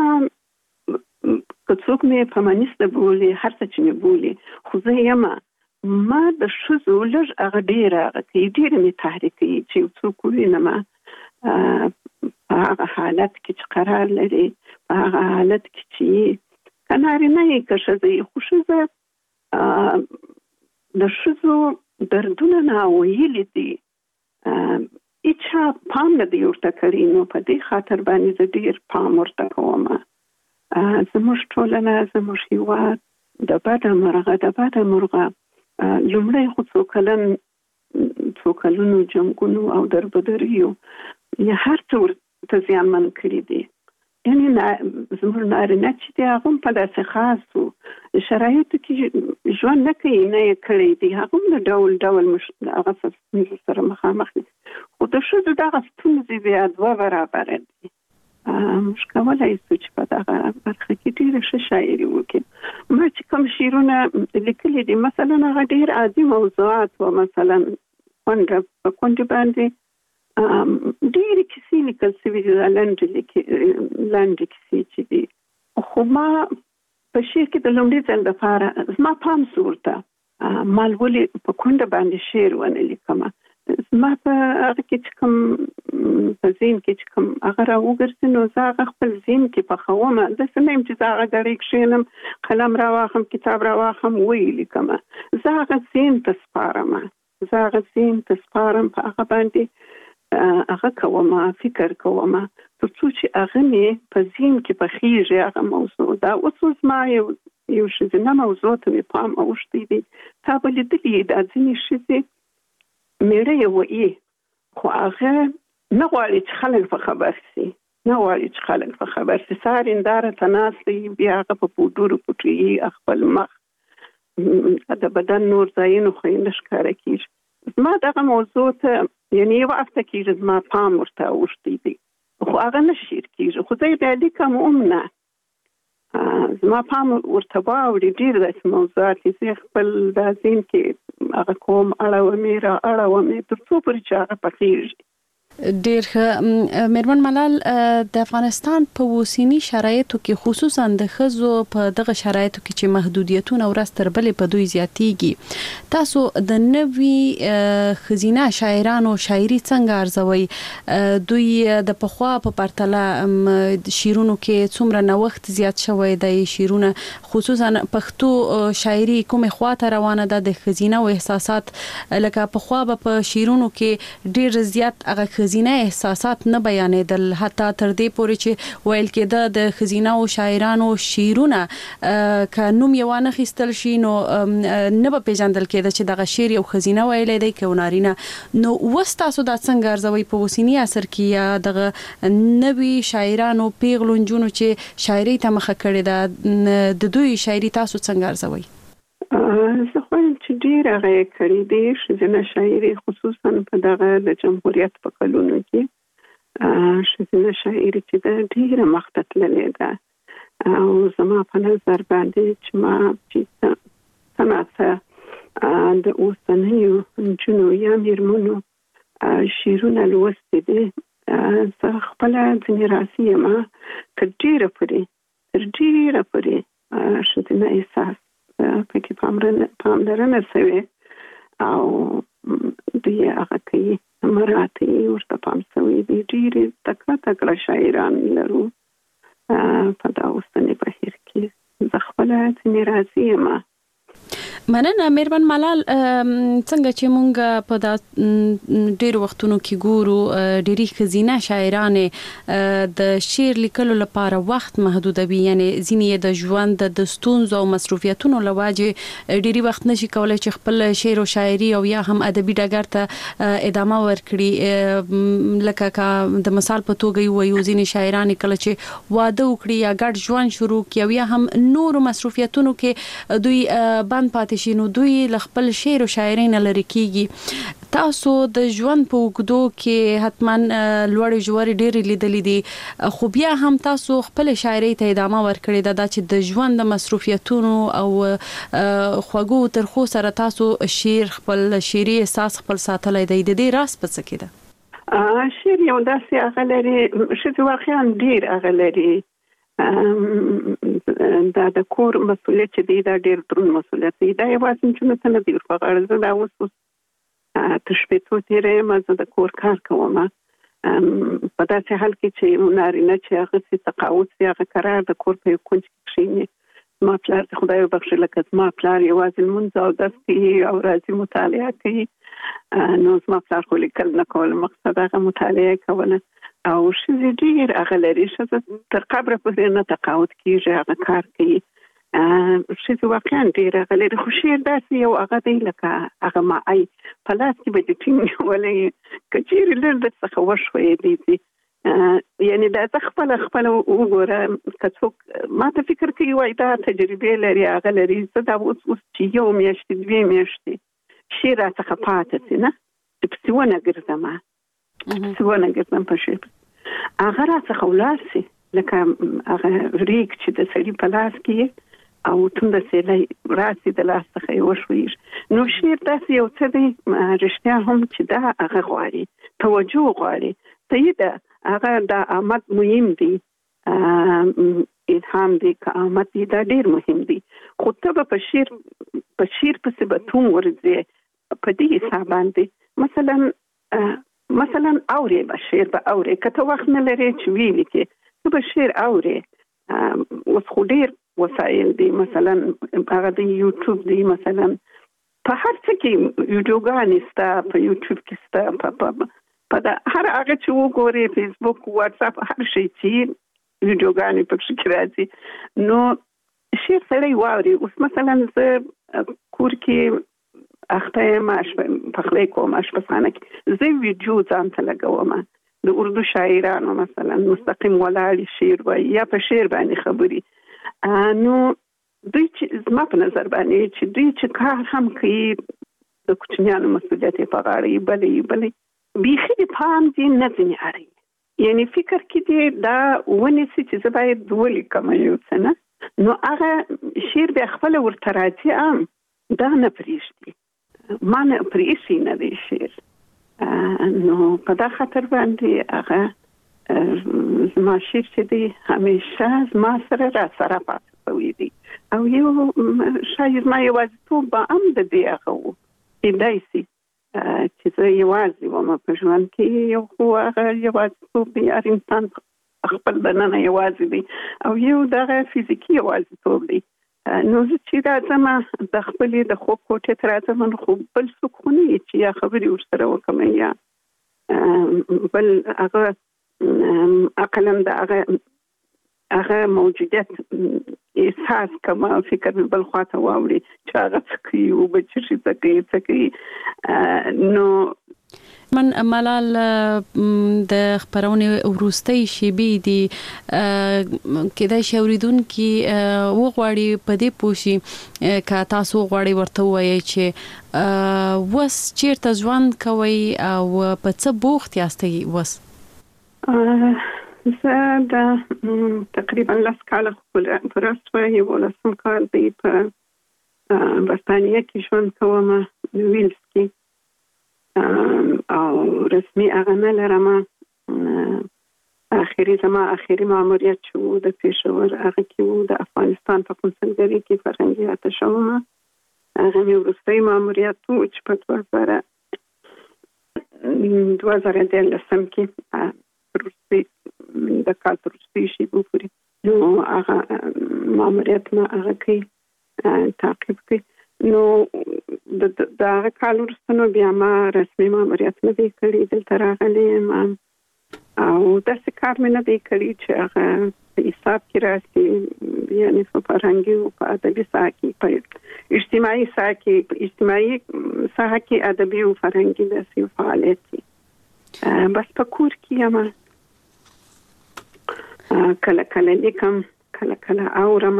که څوک مې فمینیسته بولي، هر څه چې مې بولي، خو زه یم ما د ښځو لږ هغه ډېره هغه کوي، ډېره مې تحریک کوي چې یو څوک ووینم په هغه حالت کې چې قرار لري، په هغه حالت کې چې که نارینه یې که ښځه یې، خو ښځه د ښځو دردونه ناویلي دي، هیچا پام نه دی ورته کړی. نو په دې خاطر باندې زه ډېر پام ورته کوم. زموږ ټولنه، زموږ هېواد د بده مرغه د بده مرغه لومړی خو څو کلن څو کلونو جنګونو او دربدریو یا هر څه ورته زیانمن کړي دي. یعنې زموږ نارینه چې دی هغه هم په داسې خاصو شرایطو کې ژوند نه کوي، نه یې کړی دی، هغه هم د ډول ډول هغه ستونزو سره مخامخ دي. خو د ښځو دغه ستونزې بیا دوه برابره دي. موږ کولی شو چې په دغه برخه کې ډېره ښه شاعري وکړو. ما چې کوم شعرونه لیکلي دي، مثلا هغه ډېر عادي موضوعات و، مثلا کونډه په کونډې باندې ډېرې کیسې لیکل شوي دي، لنډې کیسې چې دي. خو ما په شعر کې د لومړي ځل دپاره زما پام سو ورته، مال ولې په کونډه باندې شعر ونه لیکم. ما په هغه کې چې کوم په ذهن کې چې کوم هغه راوګرځي نو زه هغه خپل ذهن کې پخوم. داسې نه یم چې زه هغه ګړی کښېنم قلم راواخلم کتاب راواخلم ویې لیکم. زه هغه ذهن ته سپارم زه هغه ذهن ته سپارم په هغه باندې هغه کوم فکر کوم تر څو چې هغه مې په ذهن کې پخېږي هغه موضوع. دا اوس اوس ما یو یو ښځینه موضوع ته مې پام اوښتی دی. تا به لیدلي دا ځینې ښځې میړه یې وایي خو هغه نه غواړي چې خلک په خبر سي نه غواړي چې خلک په خبر سي. سهار هنداره ته ناست دی بیا هغه په پوډرو پټوي خپل مخ د بدن نور ځایونه خو یې نه ښکاره کېږي. زما دغه موضوع ته یعنې یو هفته کېږي زما پام ورته اوښتی دی خو هغه نه شعر کېږي. خو زه یې بیا لیکم هم نه زما پام ورته واوړي ډېر داسې موضوعات دي زه خپل دا ذهن کې هغه کوم اړومې را اړومې تر څو پورې چې هغه پخېږي. ډېر ښه میرمن ملال د افغانستان په اوسني شرایطو کې خصوصا د ښځو په دغه شرایطو کې چې محدودیتونه ورځ تر بلې په دوی زیاتېږي تاسو د نوي ښځینه شاعرانو شاعري څنګه ارزوئ؟ دوی د پخوا په پرتله شعرونو کې څومره نوښت زیات شوی دی؟ شعرونه خصوصا پښتو شاعري کومې خواته روانه ده؟ د ښځینه احساسات لکه پخوا به په شعرونو کې ډېر زیات هغه ښځینه احساسات نه بیانېدل حتی تر دې پورې چې ویل کېده د ښځینه او شاعرانو شعرونه که نوم یې وانه خیستل شي نو نه به پیژندل کېده چې دغه شعر یو ښځینه ویلی دی که نارینه. نو اوس تاسو دا څنګه ارزوئ په اوسني عصر کې یا دغه نوي شاعرانو پیغلو نجونو چې شاعرۍ ته مخه کړې ده د دوی شاعري تاسو څنګه ارزوئ؟ زه خوایم چې ډېر هغه یې کړي دي ښځینه شاعري خصوصا په دغه د جمهوریت په کلونو کې ښځینه شاعري چې ده ډېره مخته تللې ده او زما په نظر باندې چې ما چې څه ناڅه د اوسنیو نجونو یا میرمنو شعرونه لوستي دي زه خپله ځینې راسي یم تر ډېره پورې تر ډېره پورې ښځینه احساس پکې پاملرنه شوې او دوی هغه کوي مراتې ورته پام شوی دی. ډېرې تکړه تکړه شاعران لرو په دا اوسني بهیر کې. زه خپله ځینې راضي یم. مننه میرمن ملال. څنګه چې مونږ په دا ډېر وختونو کې ګورو ډېری ښځینه شاعرانې د شعر لیکلو لپاره وخت محدودوي یعنی ځینې د ژوند د ستونزو او مصروفیتونو له وجې ډېری وخت نشي کولی چې خپل شعر او شاعري او یا هم ادبي ډګر ته ادامه ورکړي. لکه د مثال په توګه وایو ځینې شاعران کله چې واده وکړي یا ګډ ژوند شروع کړي او یا هم نورو مصروفیتونو کې دوی بند پاتې شي نو دوی له خپل شعر او شاعرۍ نه لرې کېږي. تاسو د ژوند په اوږدو کې حتما لوړې ژورې ډېرې لیدلې دي خو بیا هم تاسو خپل شاعرۍ ته ادامه ورکړې ده دا چې د ژوند د مصروفیتونو او خوږو ترخو سره تاسو شعر خپل شعري احساس خپل ساتلی دی. د دې راز په څه کې ده؟ شعر یو داسې هغه لري ښځې واقعا ډېر هغه لري دا د کور مسؤلیت چې دی دا ډېر دروند مسؤلیت دی. دا یوازې نجونو ته نه دی ور په غاړه. زه دا اوس اوس تر شپېتو تېره یم زه د کور کار کوم په داسې حال کې چې نارینه چې هغه سي تقاعد سي هغه قرار د کور په یو کونج کې کښېني. زما پلار د خدای وبخښي لکه زما پلار یوازې لمونځ اودس کوي او راځي مطالعه کوي نو زما پلار خو لیکل نه کول مقصد هغه مطالعه کوله او ښځې ډېر هغه لري ښځه تر قبره پورې نه تقاعد کېږي هغه کار کوي. ښځې واقعا ډېر هغه لري خو شعر داسې یو هغه دی لکه هغه ماعی په لاس کې به دې ټینګ نیولی که چېرې لږ درڅخه وښویېدی دي یعنی دا زه خپله خپله وګوره که څوک ما ته فکر کوي وایي دا تجربې لري هغه لري زه دا اوس اوس چې یو میاشتې دوې میاشتې شعر راڅخه پاته سي نه چې پسې ونه ګرځم پسې ونه ګرځم په شعر هغه راڅخه ولاړ سي لکه هغه ریګ چې د سړي په لاس کې او تونده سیلی راسي د لاس څخه یې وښویږي. نو شعر داسې یو څه دی رښتیا هم چې دا هغه غواړي توجه غواړي. صحیح ده هغه د آمد مهم دی الهام دی قامت دی دا ډیر مهم دی. خو ته په شیر په شیر په سبتون ورځي په دې حساب باندې مثلا مثلا اوري به شیر به اوري کته وخت نه لري چې وی لیکي ته به شیر اوري اوس خو ډیر وسایل دي مثلا هغه د یوټیوب دی مثلا په هر څه کې ویډیوګانې ستا په یوټیوب کې ستا په په دا هر هغه چې وګوري فیسبوک واتس اپ هر شي چې ویډیوګانې په کې راځي نو شیر سره واوري. اوس مثلا زه کور کې اخته ماش په خله کوم ماش په خانه کې زه ویډیو ځان ته لګوم د اردو شاعرانو مثلا مستقیم ولاړ شعر وای یا په شعر باندې خبري نو دوی چې زما په نظر باندې چې دوی چې کار هم کوي د کوچنیانو مسؤلیت په غاړه یې بلې بلې بیخي پام دې نه ځنی اړي یعنی فکر کې دې دا ونی چې زه باید ولې کوم یو څه نه نو هغه شعر به خپل ورته راځي ام دا نه پریشتي ما نه پریشي نه دی شعر نو په دا خاطر باندې هغه زما شعر چې دی همیشه زما سره را سره پاتې وي دي او یو شاید ما یوازیتوب به هم د دې هغه و کېدای شي چې زه یوازې وم په ژوند کې یو خو هغه یوازیتوب دی هر انسان خپل دننه یوازې دی او یو دغه فزیکي یوازیتوب دی نو زه چې راځم د خپلې د خوب کوټې ته راځم نو خو بل څوک خو نه چې یا خبرې ورسره وکړم یا بل هغه عقلا د هغه هغه موجودیت احساس کما فکر بل خواته واوري چې هغه څه کوي او به چې څه کوي څه کوي نو من ملال د خبرونه وروستۍ شیبې دي کېدای شي اوریدونکو وغواړي په دې پوښي که تاسو غواړي ورته وایي چې وس چیرته ژوند کوي او په څه بوخت یاستئ وس زه دا تقریبا لاس کاله پرسته یو ولسم کال دی په برتانیه کې ژوند کوم ویلز کې او رسمي هغه نه لرم اخري زما اخري ماموریت شو د پېښور هغه کې وو د افغانستان په کنسولګرۍ کې فرهنګي اتشوم هغه مې وروستي ماموریت وو چې په دوه زره دولسم کې وروستي د کال وروستي شي وګوري نو هغه ماموریت ما هغه کې تعقیب کې نو د هغه کال وروسته بیا ما رسمي ماموریت نه دی کړی دلته راغلی یم او داسې کار مې نه دی کړی چې هغه په حساب کې راسي یعنې په فرهنګي او په ادبي ساحه کې په اجتماعي ساحه کې په اجتماعي ساحه کې ادبي او فرهنګي داسې فعالیت دي بس په کور کې یم کله کله لیکم کله کله اورم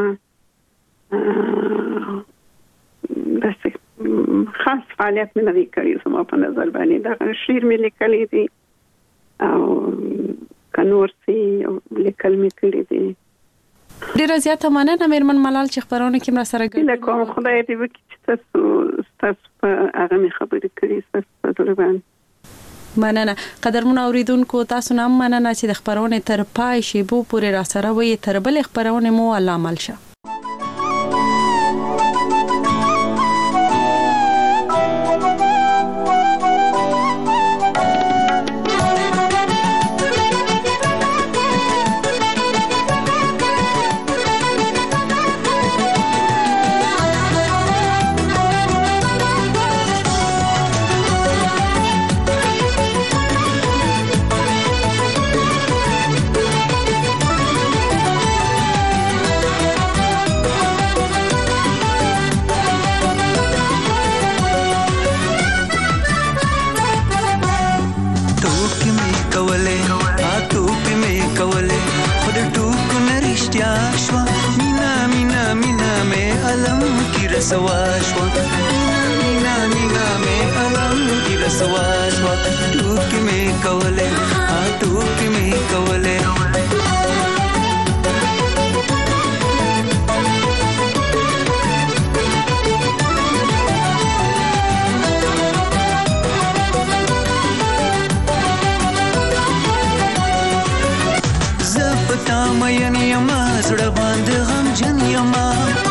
داسې خاص فعالیت مې نه دی کړی زما په نظر باندې دا شعر مې لیکلی دی او کنور سي لیکل مې کړی دی ډیره زیاته مننه میرمن ملال چې خبرونه کې مر سره ګډ کوم خدای دې وکړي چې تاسو تاسو هغه مې خبرې کړې تاسو په دروان مننه قدرمن اوریدونکو تاسو نام مننه چې د خبرونه تر پای شی بو پورې را سره وي تر بل خبرونه مو الله عمل شه سواشوا مینا مینا میں علم کی رسواشوا ټوک می کوله ها ټوک می کوله زپتا مین یما زړه باندې غم جن یما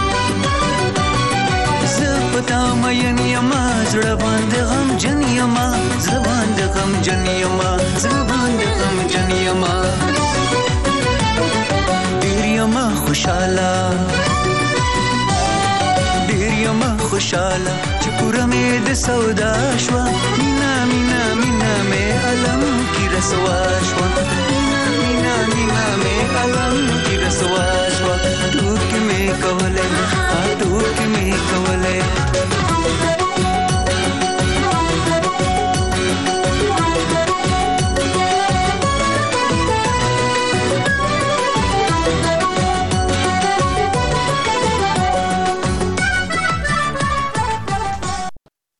زه پتا مین یما زړه باندې غم جن یما زړه باندې غم جن یما زړه باندې غم جن یما ډیر یما خوشاله ډیر یما خوشاله چې پوره مې د سودا شوا مینا مینا مینا مې علم کی رسوا شوا مینا مینا مینا مې علم کی رسوا شوا ټوک مې کوله ټوک مې کوله